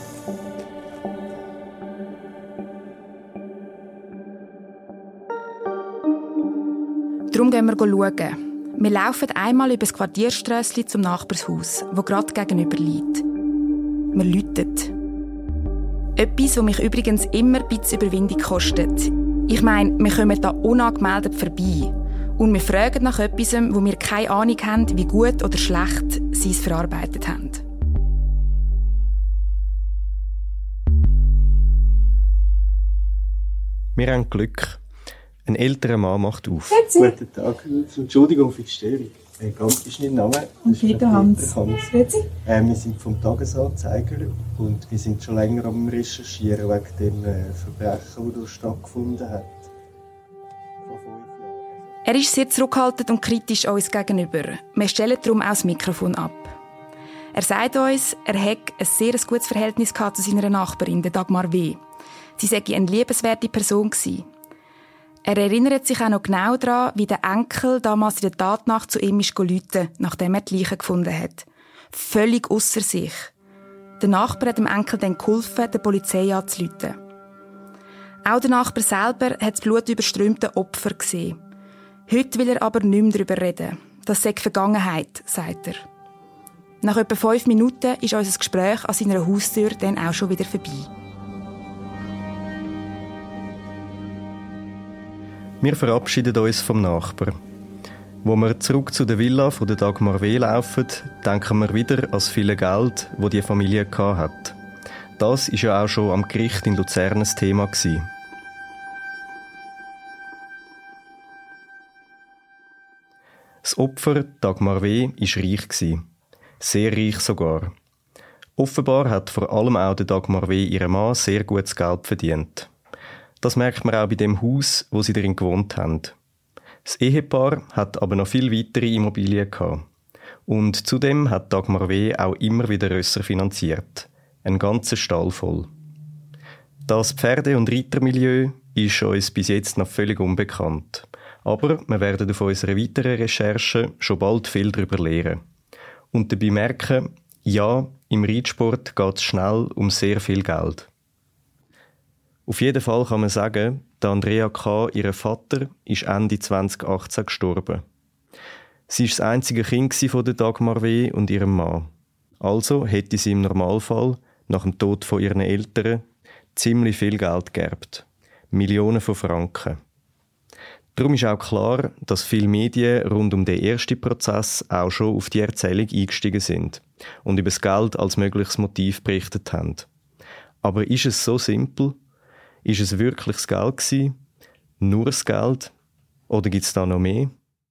Darum gehen wir schauen. Wir laufen einmal über das Quartierströssli zum Nachbarshaus, das gerade gegenüber liegt. Wir läuten. Etwas, was mich übrigens immer ein bisschen Überwindung kostet. Ich meine, wir kommen hier unangemeldet vorbei. Und wir fragen nach etwas, wo wir keine Ahnung haben, wie gut oder schlecht sie es verarbeitet haben. Wir haben Glück. Ein älterer Mann macht auf. Guten Tag. Entschuldigung für die Störung. Äh, ganz ist mein Name. Und Peter Hans. Hans. Äh, wir sind vom Tagesanzeiger und wir sind schon länger am Recherchieren wegen dem äh, Verbrechen, das hier stattgefunden hat. Er ist sehr zurückhaltend und kritisch uns gegenüber. Wir stellen darum auch das Mikrofon ab. Er sagt uns, er hätte ein sehr gutes Verhältnis zu seiner Nachbarin, der Dagmar W. Sie sei eine liebenswerte Person gewesen. Er erinnert sich auch noch genau daran, wie der Enkel damals in der Tatnacht zu ihm rufen, nachdem er die Leiche gefunden hat. Völlig ausser sich. Der Nachbar hat dem Enkel dann geholfen, der Polizei anzurufen. Auch der Nachbar selber hat das blutüberströmte Opfer gesehen. Heute will er aber nicht mehr darüber reden. Das sei Vergangenheit, sagt er. Nach etwa fünf Minuten ist unser Gespräch an seiner Haustür dann auch schon wieder vorbei. Wir verabschieden uns vom Nachbar. Wo wir zurück zu der Villa von der Dagmar W. laufen, denken wir wieder an das viele Geld, das die Familie hatte. Das war ja auch schon am Gericht in Luzern ein Thema. Das Opfer, Dagmar W., war reich. Sehr reich sogar. Offenbar hat vor allem auch der Dagmar W. ihr Mann sehr gutes Geld verdient. Das merkt man auch bei dem Haus, wo sie darin gewohnt haben. Das Ehepaar hat aber noch viel weitere Immobilien gehabt. Und zudem hat Dagmar W. auch immer wieder Rösser finanziert. Ein ganzer Stall voll. Das Pferde- und Reitermilieu ist uns bis jetzt noch völlig unbekannt. Aber wir werden auf unserer weiteren Recherche schon bald viel darüber lernen. Und dabei merken, ja, im Reitsport geht es schnell um sehr viel Geld. Auf jeden Fall kann man sagen, der Andrea K., ihr Vater, ist Ende zwanzig achtzehn gestorben. Sie war das einzige Kind von der Dagmar W. und ihrem Mann. Also hätte sie im Normalfall, nach dem Tod von ihren Eltern, ziemlich viel Geld geerbt. Millionen von Franken. Darum ist auch klar, dass viele Medien rund um den ersten Prozess auch schon auf die Erzählung eingestiegen sind und über das Geld als mögliches Motiv berichtet haben. Aber ist es so simpel? Ist es wirklich das Geld gewesen? Nur das Geld? Oder gibt es da noch mehr?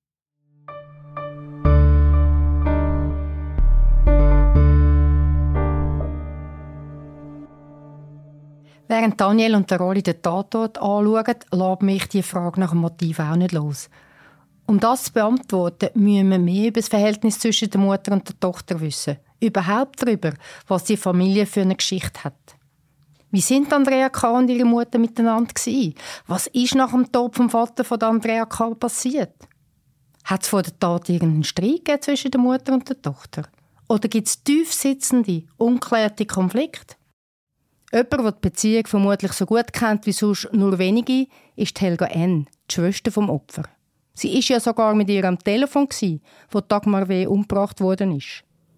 Während Daniel und der Rolli den Tatort anschauen, lässt mich die Frage nach dem Motiv auch nicht los. Um das zu beantworten, müssen wir mehr über das Verhältnis zwischen der Mutter und der Tochter wissen. Überhaupt darüber, was die Familie für eine Geschichte hat. Wie sind Andrea K. und ihre Mutter miteinander gewesen? Was ist nach dem Tod vom Vater von Andrea K. passiert? Hat es vor der Tat irgendeinen Streit gegeben zwischen der Mutter und der Tochter? Oder gibt es tiefsitzende, ungeklärte Konflikte? Jemand, der die Beziehung vermutlich so gut kennt wie sonst nur wenige, ist Helga N., die Schwester vom Opfer. Sie war ja sogar mit ihr am Telefon, wo Dagmar W. umgebracht worden ist.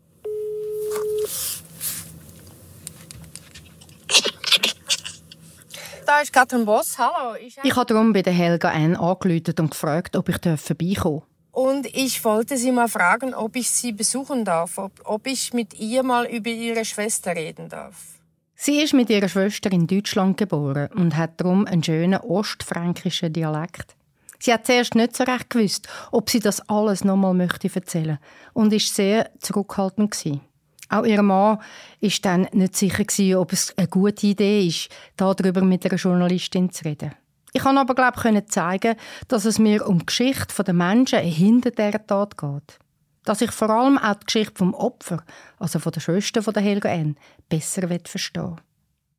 Da ist Katrin Boss. Hallo. Ich, ich habe darum bei der Helga N. angerufen und gefragt, ob ich vorbeikommen darf. Und ich wollte Sie mal fragen, ob ich Sie besuchen darf, ob, ob ich mit ihr mal über Ihre Schwester reden darf. Sie ist mit ihrer Schwester in Deutschland geboren und hat darum einen schönen ostfränkischen Dialekt. Sie hat zuerst nicht so recht gewusst, ob sie das alles noch mal möchte erzählen und ist sehr zurückhaltend gewesen. Auch ihr Mann war dann nicht sicher gewesen, ob es eine gute Idee ist, darüber mit einer Journalistin zu reden. Ich konnte aber glaube ich zeigen, dass es mir um die Geschichte der Menschen hinter dieser Tat geht. Dass ich vor allem auch die Geschichte vom Opfer, also von der Schwester von der Helga N., besser verstehen will.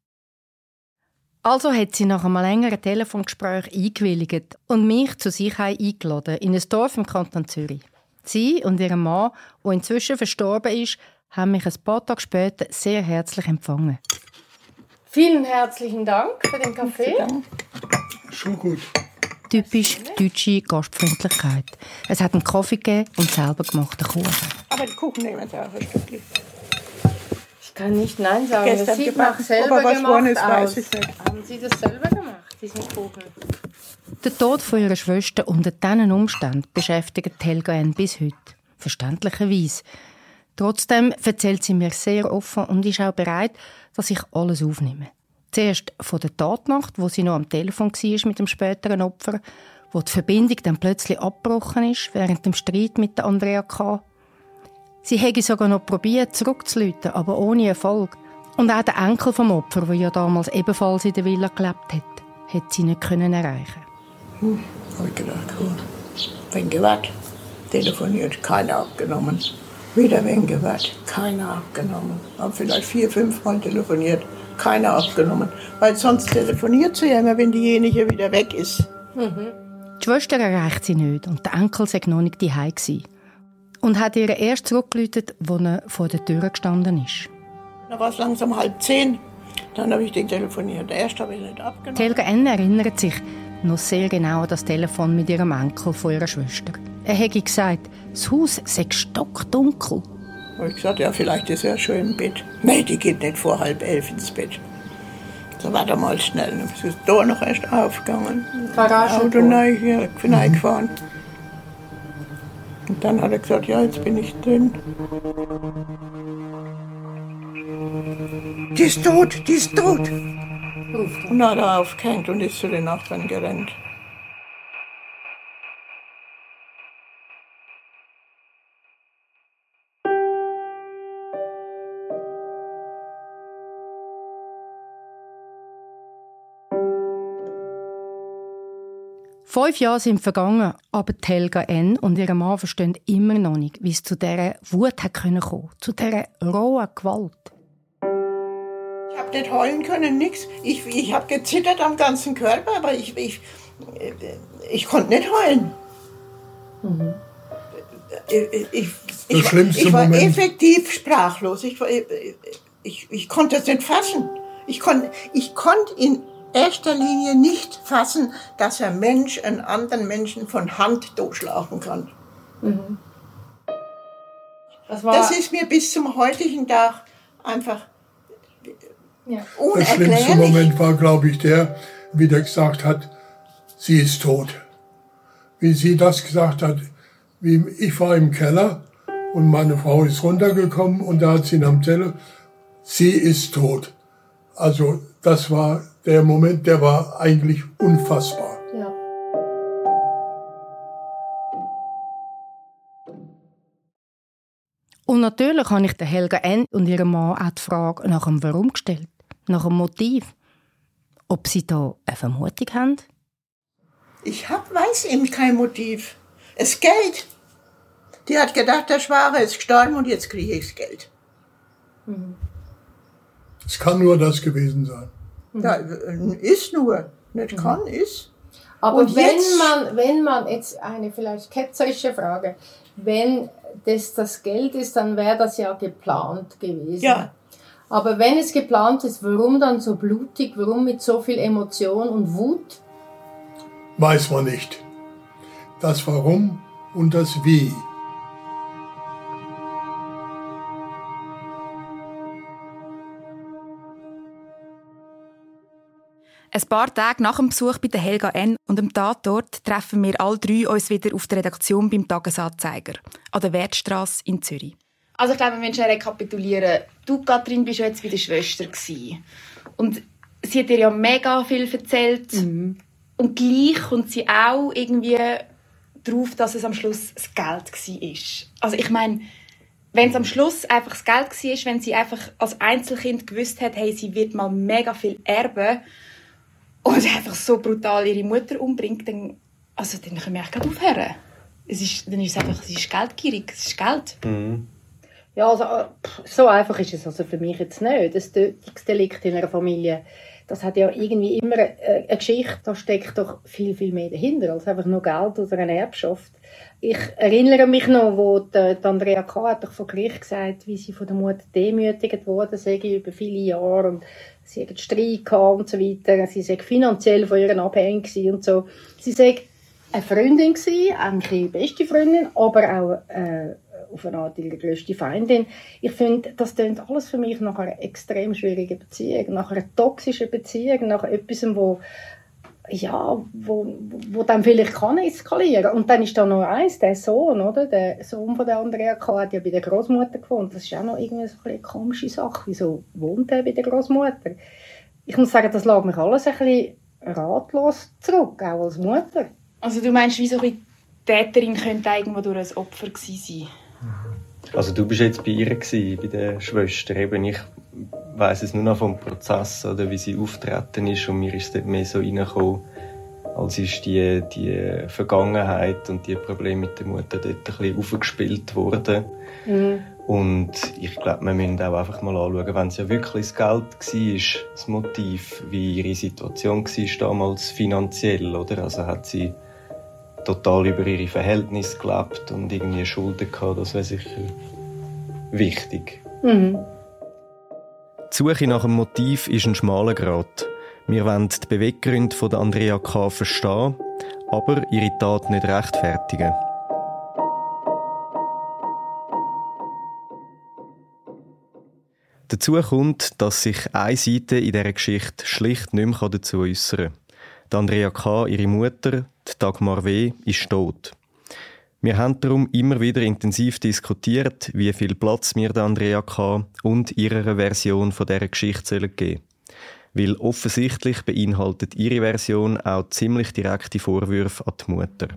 Also hat sie nach einem längeren Telefongespräch eingewilligt und mich zu sich eingeladen, in ein Dorf im Kanton Zürich. Sie und ihr Mann, der inzwischen verstorben ist, haben mich ein paar Tage später sehr herzlich empfangen. Vielen herzlichen Dank für den Kaffee. Schon gut. Typisch deutsche Gastfreundlichkeit. Es hat einen Kaffee gegeben und selber gemachten Kuchen. Aber den Kuchen nehmen Sie auch ein Stückchen. Ich kann nicht Nein sagen. Gestern das sieht gebacken. nach selber Aber was gemacht ist, aus. weiß ich nicht. Haben Sie das selber gemacht, diesen Kuchen? Der Tod von ihrer Schwester unter diesen Umständen beschäftigt Helga N. bis heute. Verständlicherweise. Trotzdem erzählt sie mir sehr offen und ist auch bereit, dass ich alles aufnehme. Zuerst von der Tatnacht, wo sie noch am Telefon war mit dem späteren Opfer, wo die Verbindung dann plötzlich abgebrochen ist, während dem Streit mit der Andrea K. Sie hätte sogar noch probiert, zurückzurufen, aber ohne Erfolg. Und auch der Enkel vom Opfer, der ja damals ebenfalls in der Villa gelebt hat, hat sie nicht können erreichen. Hm, habe ich gedacht, cool. Wenn gewartet, telefoniert, keiner abgenommen. Wieder wenn gewartet, keiner abgenommen. Habe vielleicht vier, fünf Mal telefoniert. Keiner abgenommen. Weil sonst telefoniert sie ja immer, wenn diejenige wieder weg ist. Mhm. Die Schwester erreicht sie nicht und der Enkel sei noch nicht daheim gsi. Und hat ihr erst zurückgerufen, als er vor der Tür gestanden ist. Da war es langsam halb zehn. Dann habe ich den telefoniert. Erst habe ich nicht abgenommen. Helga N. erinnert sich noch sehr genau an das Telefon mit ihrem Enkel von ihrer Schwester. Er hätte gesagt, das Haus sei stockdunkel. Da habe ich gesagt, ja, vielleicht ist er schon im Bett. Nein, die geht nicht vor halb elf ins Bett. So warte mal schnell. Dann ist das Tor noch erst aufgegangen. Auto neu gefahren. Und dann hat er gesagt, ja, jetzt bin ich drin. Die ist tot, die ist tot. Und dann hat er aufgehängt und ist zu den Nachbarn gerannt. Fünf Jahre sind vergangen, aber Helga N. und ihr Mann verstehen immer noch nicht, wie es zu dieser Wut kommen konnte, zu dieser rohen Gewalt. Ich habe nicht heulen können, nichts. Ich, ich habe gezittert am ganzen Körper, aber ich, ich, ich konnte nicht heulen. Mhm. Ich, ich, ich, war, ich war effektiv sprachlos. Ich, war, ich, ich konnte es nicht fassen. Ich konnte ich konnt in erster Linie nicht fassen, dass ein Mensch einen anderen Menschen von Hand durchschlagen kann. Mhm. Das, war das ist mir bis zum heutigen Tag einfach ja. unerklärlich. Der schlimmste Moment war, glaube ich, der, wie der gesagt hat, sie ist tot. Wie sie das gesagt hat, wie ich war im Keller und meine Frau ist runtergekommen und da hat sie am Telefon, sie ist tot. Also das war der Moment, der war eigentlich unfassbar. Ja. Und natürlich habe ich der Helga N. und ihrem Mann auch die Frage nach dem Warum gestellt, nach dem Motiv. Ob sie da eine Vermutung haben? Ich hab, weiß eben kein Motiv. Das Geld. Die hat gedacht, der Schwager ist gestorben und jetzt kriege ich das Geld. Mhm. Es kann nur das gewesen sein. Ja, ist nur. Nicht mhm. kann, ist. Aber und wenn jetzt, man, wenn man jetzt eine vielleicht ketzerische Frage, wenn das das Geld ist, dann wäre das ja geplant gewesen. Ja. Aber wenn es geplant ist, warum dann so blutig, warum mit so viel Emotion und Wut? Weiß man nicht. Das Warum und das Wie. Ein paar Tage nach dem Besuch bei der Helga N. und dem Tatort treffen wir alle drei uns wieder auf der Redaktion beim Tagesanzeiger an der Wertstrasse in Zürich. Also ich glaube, wir müssen schnell rekapitulieren. Du, Katrin, bist ja jetzt bei der Schwester gewesen. Und sie hat dir ja mega viel erzählt. Mhm. Und gleich kommt sie auch irgendwie darauf, dass es am Schluss das Geld war. Also ich meine, wenn es am Schluss einfach das Geld war, wenn sie einfach als Einzelkind gewusst hat, hey, sie wird mal mega viel erben und einfach so brutal ihre Mutter umbringt, dann, also, dann können wir eigentlich gerade aufhören. Es ist, dann ist es einfach, es ist geldgierig, es ist Geld. Mhm. Ja, also, so einfach ist es also für mich jetzt nicht. Das Tötungsdelikt in einer Familie, das hat ja irgendwie immer eine, eine Geschichte, da steckt doch viel, viel mehr dahinter, als einfach nur Geld oder eine Erbschaft. Ich erinnere mich noch, wo die, die Andrea K. hat doch vor Gericht gesagt, wie sie von der Mutter demütigt wurde, sei über viele Jahre und sie hat Streit gehabt und so weiter, sie sei finanziell von ihr abhängig und so. Sie sei eine Freundin gewesen, eigentlich ihre beste Freundin, aber auch äh, auf eine Art ihre grösste Feindin. Ich finde, das klingt alles für mich nach einer extrem schwierigen Beziehung, nach einer toxischen Beziehung, nach etwas, wo ja, wo, wo dann vielleicht kann eskalieren. Und dann ist da noch eins, der Sohn, oder? Der Sohn von der Andrea K. hat ja bei der Großmutter gewohnt. Das ist auch noch irgendwie so eine komische Sache. Wieso wohnt er bei der Großmutter? Ich muss sagen, das lässt mich alles ein bisschen ratlos zurück, auch als Mutter. Also du meinst, wie so die Täterin könnte irgendwo durch ein Opfer gewesen sein? Also du bist jetzt bei ihr gewesen, bei der Schwester. Eben, ich weiss es nur noch vom Prozess, oder wie sie auftreten ist, und mir ist es dort mehr so reingekommen, als ist die, die Vergangenheit und die Probleme mit der Mutter dort ein bisschen aufgespielt worden. Mhm. Und ich glaube, wir müssen auch einfach mal anschauen, wenn es ja wirklich das Geld war, das Motiv, wie ihre Situation war damals finanziell, oder? Also hat sie total über ihre Verhältnisse gelebt und irgendwie Schulden gehabt, das wäre sicher wichtig. Mhm. Die Suche nach einem Motiv ist ein schmaler Grat. Wir wollen die Beweggründe von Andrea K. verstehen, aber ihre Tat nicht rechtfertigen. Dazu kommt, dass sich eine Seite in dieser Geschichte schlicht nicht mehr dazu äußern kann. Andrea K., ihre Mutter, die Dagmar W., ist tot. Wir haben darum immer wieder intensiv diskutiert, wie viel Platz wir der Andrea K. und ihrer Version von dieser Geschichte geben sollen. Weil offensichtlich beinhaltet ihre Version auch ziemlich direkte Vorwürfe an die Mutter.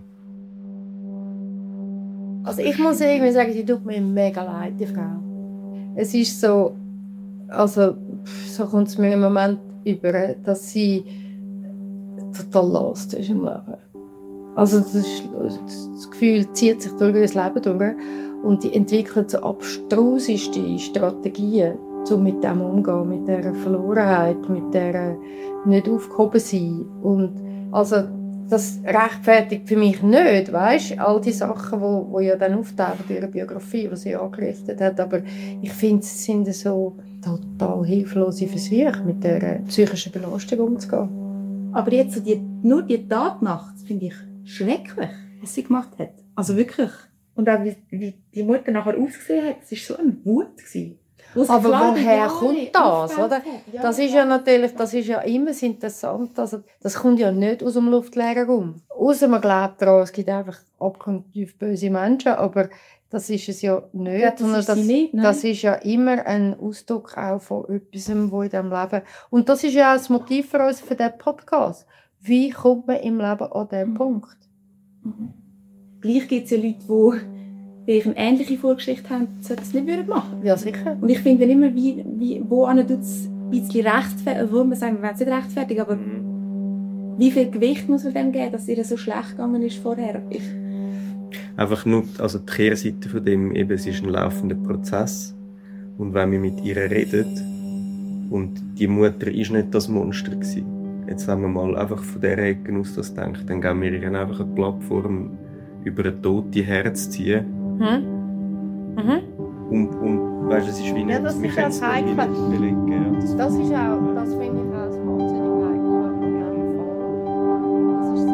Also ich muss irgendwie sagen, sie tut mir mega leid, die Frau. Es ist so, also so kommt es mir im Moment über, dass sie total lost ist im Leben. Also das, das Gefühl zieht sich durch ihr Leben durch und die entwickelt so abstruseste Strategien, um mit dem umzugehen, mit dieser Verlorenheit, mit dieser nicht aufgehoben sein. Und also, das rechtfertigt für mich nicht, weißt? All die Sachen, die wo, wo ja dann auftauchen in ihrer Biografie, die sie angerichtet hat. Aber ich finde, es sind so total hilflose Versuche, mit dieser psychischen Belastung umzugehen. Aber jetzt so die, nur die Tat nachts finde ich schrecklich, was sie gemacht hat. Also wirklich. Und auch wie, wie die Mutter nachher ausgesehen hat, es war so eine Wut gewesen. Aber woher kommt das, oder? Ja. Das ist ja natürlich, das ist ja immer interessant. Also, das kommt ja nicht aus dem luftleeren Raum. Ausser man glaubt daran, es gibt einfach abgrundtief böse Menschen, aber das ist es ja nicht. Ja, das, ist das, nicht das ist ja immer ein Ausdruck auch von etwas, wo in diesem Leben... Und das ist ja auch das Motiv für uns, für diesen Podcast. Wie kommt man im Leben an diesen mhm. Punkt? Mhm. Gleich gibt es ja Leute, die... Wenn ich eine ähnliche Vorgeschichte habe, sollte es nicht machen. Ja, sicher. Und ich finde dann immer, wie, wie, wo tut es ein bisschen rechtfertigen, wo man sagen, wir wollen es nicht rechtfertigen, aber wie viel Gewicht muss man dem geben, dass ihr so schlecht gegangen ist vorher? Ich Einfach nur, also die Kehrseite von dem, eben, es ist ein laufender Prozess. Und wenn wir mit ihr reden, und die Mutter ist nicht das Monster gewesen, jetzt wenn man mal einfach von dieser Ecke aus das denkt, dann geben wir ihr einfach eine Plattform, über ein totes Herz ziehen. Hm? Mhm. Und, und weißt, es ist wie ja, das ist das Heikle. Das, das ist auch, das finde ich auch das wahnsinnig Heikle von diesem Fall. Das ist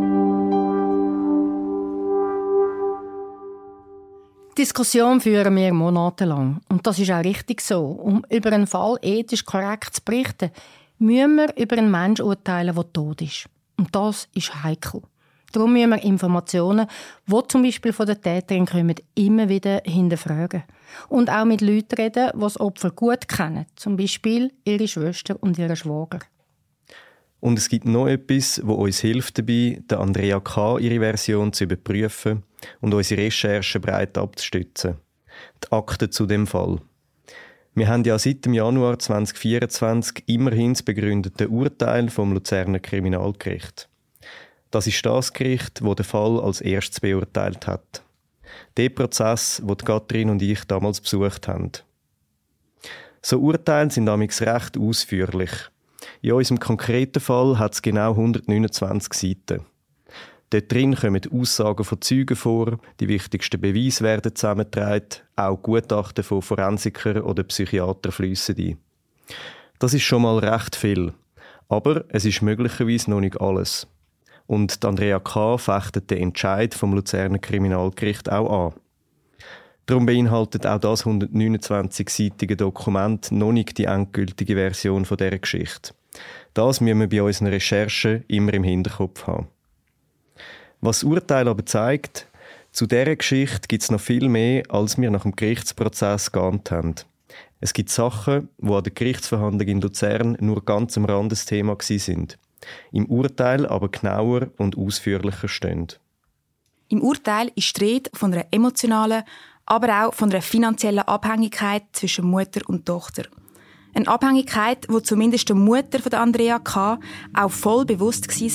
sicher. Diskussion führen wir monatelang. Und das ist auch richtig so. Um über einen Fall ethisch korrekt zu berichten, müssen wir über einen Menschen urteilen, der tot ist. Und das ist heikel. Darum müssen wir Informationen, die zum Beispiel von der Täterin kommen, immer wieder hinterfragen. Und auch mit Leuten reden, die das Opfer gut kennen. Zum Beispiel ihre Schwester und ihre Schwager. Und es gibt noch etwas, das uns hilft dabei, der Andrea K. ihre Version zu überprüfen und unsere Recherchen breit abzustützen. Die Akten zu dem Fall. Wir haben ja seit dem Januar zwanzig vierundzwanzig immerhin das begründete Urteil vom Luzerner Kriminalgericht. Das ist das Gericht, das den Fall als erstes beurteilt hat. Der Prozess, den Katrin und ich damals besucht haben. So Urteile sind damals recht ausführlich. In unserem konkreten Fall hat es genau hundertneunundzwanzig Seiten. Dort drin kommen Aussagen von Zeugen vor, die wichtigsten Beweise werden zusammengetragen, auch Gutachten von Forensikern oder Psychiatern fliessen ein. Das ist schon mal recht viel. Aber es ist möglicherweise noch nicht alles. Und Andrea K. fechtet den Entscheid vom Luzerner Kriminalgericht auch an. Darum beinhaltet auch das hundertneunundzwanzig-seitige Dokument noch nicht die endgültige Version dieser Geschichte. Das müssen wir bei unseren Recherchen immer im Hinterkopf haben. Was das Urteil aber zeigt, zu dieser Geschichte gibt es noch viel mehr, als wir nach dem Gerichtsprozess geahnt haben. Es gibt Sachen, die an der Gerichtsverhandlung in Luzern nur ganz am Rand des Thema waren. Im Urteil aber genauer und ausführlicher stehen. Im Urteil ist die Rede von einer emotionalen, aber auch von einer finanziellen Abhängigkeit zwischen Mutter und Tochter. Eine Abhängigkeit, die zumindest der Mutter von Andrea K. auch voll bewusst war.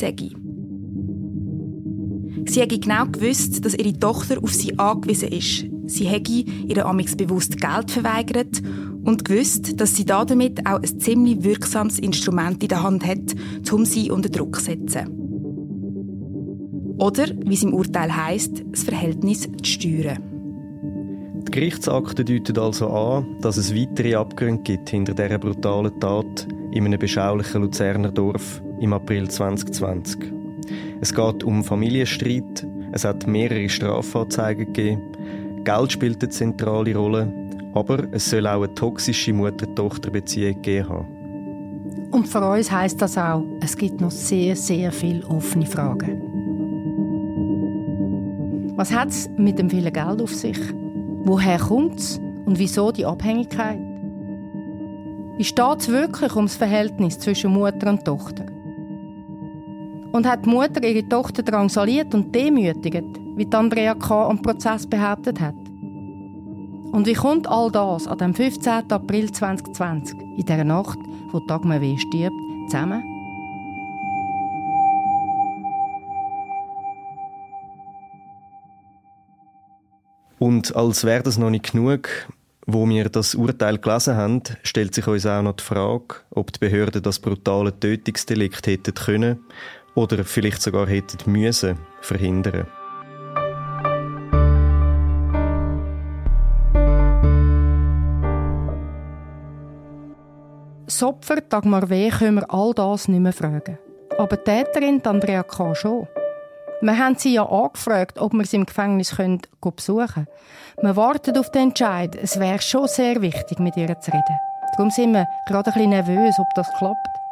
Sie hätte genau gewusst, dass ihre Tochter auf sie angewiesen ist. Sie hätte ihr amigs bewusst Geld verweigert und gewusst, dass sie damit auch ein ziemlich wirksames Instrument in der Hand hat, um sie unter Druck zu setzen. Oder, wie es im Urteil heisst, das Verhältnis zu steuern. Die Gerichtsakte deuten also an, dass es weitere Abgründe gibt hinter dieser brutalen Tat in einem beschaulichen Luzerner Dorf im April zwanzig zwanzig. Es geht um Familienstreit, es hat mehrere Strafanzeigen gegeben, Geld spielt eine zentrale Rolle, aber es soll auch eine toxische Mutter-Tochter-Beziehung gegeben haben. Und für uns heisst das auch, es gibt noch sehr, sehr viele offene Fragen. Was hat es mit dem vielen Geld auf sich? Woher kommt es und wieso die Abhängigkeit? Wie steht es wirklich um das Verhältnis zwischen Mutter und Tochter? Und hat die Mutter ihre Tochter drangsaliert und demütigt, wie Andrea K. am Prozess behauptet hat? Und wie kommt all das an dem fünfzehnten April zwanzig zwanzig, in der Nacht, wo Dagmar W. stirbt, zusammen? Und als wäre das noch nicht genug, Wo wir das Urteil gelesen haben, stellt sich uns auch noch die Frage, ob die Behörden das brutale Tötungsdelikt hätten können oder vielleicht sogar hätten müssen verhindern. Das Opfer Dagmar W. können wir all das nicht mehr fragen. Aber die Täterin Andrea K. schon. Wir haben sie ja angefragt, ob wir sie im Gefängnis besuchen können. Wir warten auf den Entscheid. Es wäre schon sehr wichtig, mit ihr zu reden. Darum sind wir gerade ein bisschen nervös, ob das klappt.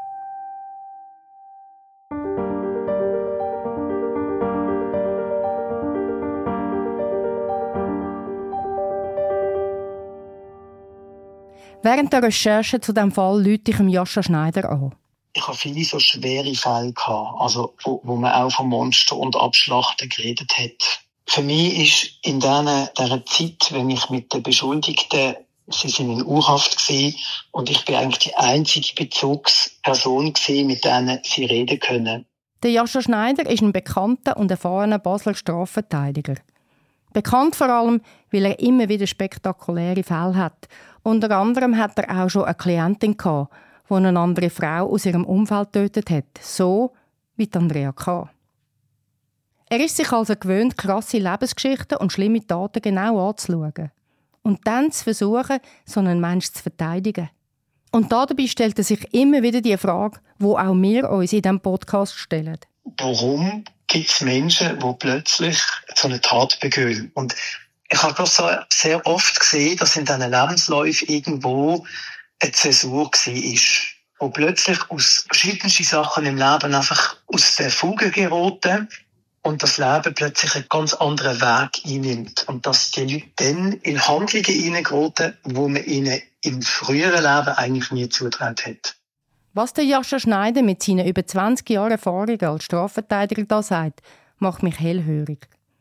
Während der Recherche zu diesem Fall rufe ich Jascha Schneider an. Ich habe viele so schwere Fälle gehabt, also wo, wo man auch von Monster und Abschlachten geredet hat. Für mich ist in dieser, dieser Zeit, wenn ich mit den Beschuldigten, sie sind in U-Haft gewesen, und ich bin eigentlich die einzige Bezugsperson gewesen, mit denen sie reden können. Der Jascha Schneider ist ein bekannter und erfahrener Basler Strafverteidiger. Bekannt vor allem, weil er immer wieder spektakuläre Fälle hat. Unter anderem hat er auch schon eine Klientin gehabt, die eine andere Frau aus ihrem Umfeld getötet hat, so wie Andrea K. Er ist sich also gewöhnt, krasse Lebensgeschichten und schlimme Taten genau anzuschauen. Und dann zu versuchen, so einen Menschen zu verteidigen. Und dabei stellt er sich immer wieder die Frage, die auch wir uns in diesem Podcast stellen. Warum gibt es Menschen, die plötzlich so eine Tat begehen? Und ich habe das so sehr oft gesehen, dass in diesen Lebensläufen irgendwo eine Zäsur war, wo plötzlich aus verschiedensten Sachen im Leben einfach aus der Fuge geraten und das Leben plötzlich einen ganz anderen Weg einnimmt. Und dass die Leute dann in Handlungen hineingeraten, wo man ihnen im früheren Leben eigentlich nie zugetraut hat. Was der Jascha Schneider mit seinen über zwanzig Jahren Erfahrung als Strafverteidiger da sagt, macht mich hellhörig.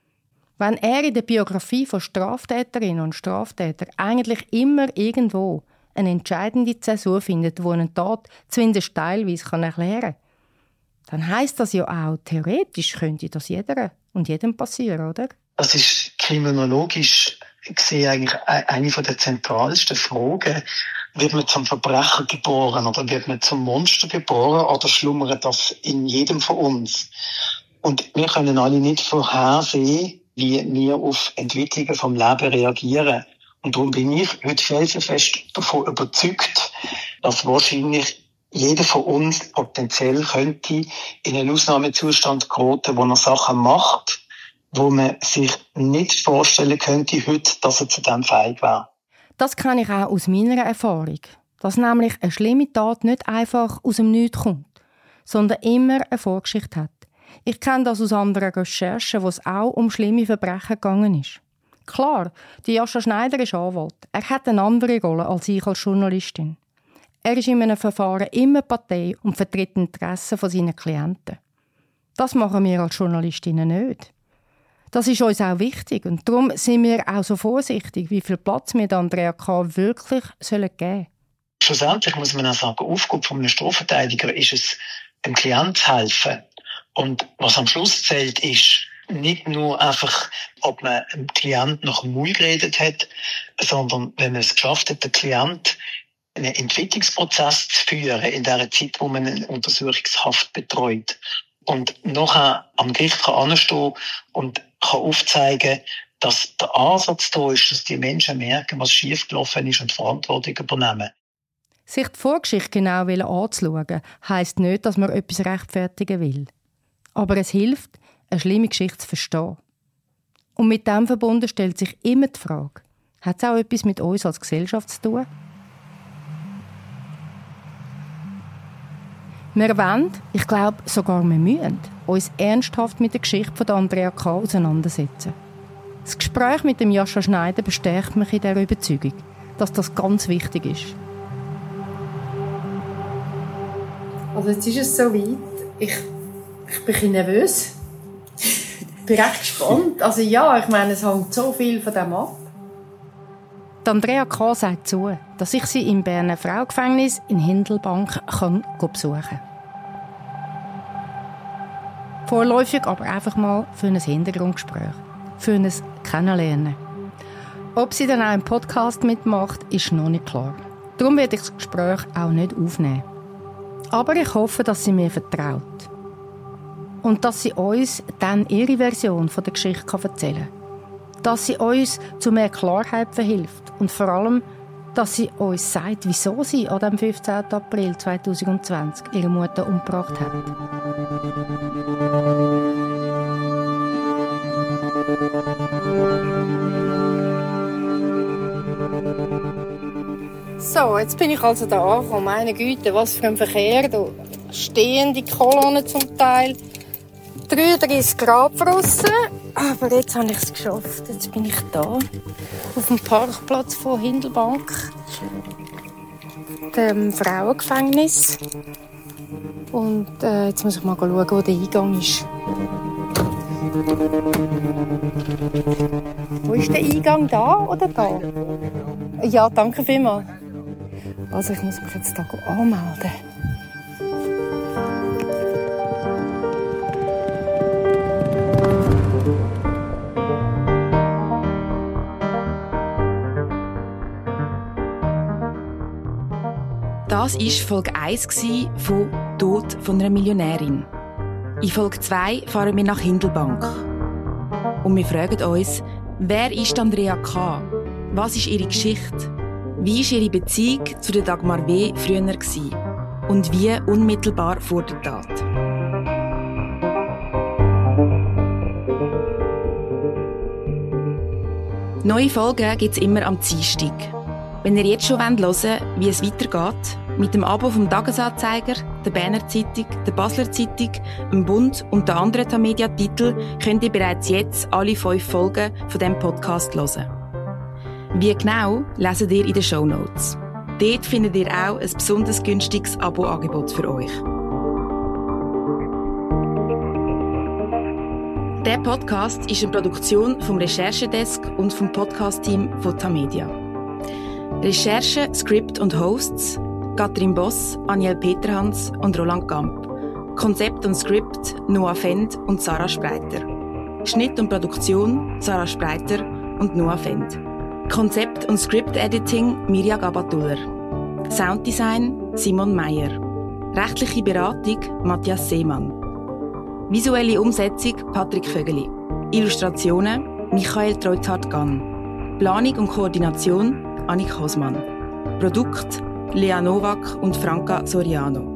Wenn er in der Biografie von Straftäterinnen und Straftätern eigentlich immer irgendwo eine entscheidende Zäsur findet, die eine Tat zumindest teilweise erklären kann, dann heisst das ja auch, theoretisch könnte das jeder und jedem passieren, oder? Das ist kriminologisch gesehen eigentlich eine der zentralsten Fragen. Wird man zum Verbrecher geboren oder wird man zum Monster geboren oder schlummert das in jedem von uns? Und wir können alle nicht vorhersehen, wie wir auf Entwicklungen vom Leben reagieren. Und darum bin ich heute felsenfest davon überzeugt, dass wahrscheinlich jeder von uns potenziell könnte in einen Ausnahmezustand geraten, wo er Sachen macht, wo man sich nicht vorstellen könnte heute, dass er zu dem fähig wäre. Das kenne ich auch aus meiner Erfahrung. Dass nämlich eine schlimme Tat nicht einfach aus dem Nichts kommt, sondern immer eine Vorgeschichte hat. Ich kenne das aus anderen Recherchen, wo es auch um schlimme Verbrechen gegangen ist. Klar, die Jascha Schneider ist Anwalt. Er hat eine andere Rolle als ich als Journalistin. Er ist in einem Verfahren immer Partei und vertritt die Interessen seiner Klienten. Das machen wir als Journalistinnen nicht. Das ist uns auch wichtig und darum sind wir auch so vorsichtig, wie viel Platz wir Andrea K. wirklich geben sollen. Schlussendlich muss man auch sagen, Aufgabe von einem Strafverteidiger ist es, dem Klienten zu helfen. Und was am Schluss zählt, ist nicht nur einfach, ob man dem Klient nach dem Mund geredet hat, sondern wenn man es geschafft hat, den Klient einen Entwicklungsprozess zu führen in der Zeit, wo man eine Untersuchungshaft betreut. Und nachher am Gericht kann anstehen und kann aufzeigen, dass der Ansatz da ist, dass die Menschen merken, was schiefgelaufen ist und Verantwortung übernehmen. Sich die Vorgeschichte genau anzuschauen, heisst nicht, dass man etwas rechtfertigen will. Aber es hilft, eine schlimme Geschichte zu verstehen. Und mit dem verbunden stellt sich immer die Frage, hat es auch etwas mit uns als Gesellschaft zu tun? Wir wollen, ich glaube sogar wir müssen, uns ernsthaft mit der Geschichte von Andrea K. auseinandersetzen. Das Gespräch mit dem Jascha Schneider bestärkt mich in der Überzeugung, dass das ganz wichtig ist. Also jetzt ist es so weit. Ich, ich bin ein bisschen nervös. Ich bin recht gespannt. Also ja, ich meine, es hängt so viel von dem ab. Die Andrea K. sagt zu, dass ich sie im Berner Frauengefängnis in Hindelbank kann besuchen kann. Vorläufig aber einfach mal für ein Hintergrundgespräch, für ein Kennenlernen. Ob sie dann auch im Podcast mitmacht, ist noch nicht klar. Darum werde ich das Gespräch auch nicht aufnehmen. Aber ich hoffe, dass sie mir vertraut. Und dass sie uns dann ihre Version von der Geschichte erzählen kann. Dass sie uns zu mehr Klarheit verhilft. Und vor allem, dass sie uns sagt, wieso sie an dem fünfzehnten April zweitausendzwanzig ihre Mutter umgebracht hat. So, jetzt bin ich also da angekommen. Meine Güte, was für ein Verkehr. Da stehende Kolonnen zum Teil. dreiunddreißig Grad draussen. Aber jetzt habe ich es geschafft. Jetzt bin ich da. Auf dem Parkplatz von Hindelbank. Dem Frauengefängnis. Und äh, jetzt muss ich mal schauen, wo der Eingang ist. Wo ist der Eingang? Da oder da? Ja, danke vielmals. Also ich muss mich jetzt hier anmelden. Das war Folge eins von «Tod von einer Millionärin». In Folge zwei fahren wir nach Hindelbank. Und wir fragen uns, wer ist Andrea K.? Was ist ihre Geschichte? Wie war ihre Beziehung zu der Dagmar W. früher gewesen? Und wie unmittelbar vor der Tat? Neue Folgen gibt es immer am Dienstag. Wenn ihr jetzt schon hören wollt, wie es weitergeht, mit dem Abo vom Tagesanzeiger, der Berner Zeitung, der Basler Zeitung, dem Bund und den anderen Tamedia-Titeln, könnt ihr bereits jetzt alle fünf Folgen von diesem Podcast hören. Wie genau, leset ihr in den Shownotes. Dort findet ihr auch ein besonders günstiges Abo-Angebot für euch. Der Podcast ist eine Produktion vom Recherchedesk und vom Podcast-Team von Tamedia. Recherche, Skript und Hosts Katrin Boss, Aniel Peterhans und Roland Gamp. Konzept und Skript Noah Fend und Sarah Spreiter. Schnitt und Produktion Sarah Spreiter und Noah Fend. Konzept und Script-Editing Mirja Gabatuller. Sounddesign Simon Meyer. Rechtliche Beratung Matthias Seemann. Visuelle Umsetzung Patrick Vögeli. Illustrationen Michael Treuthardt-Gann. Planung und Koordination Annik Hosmann. Produkt Lea Nowak und Franca Soriano.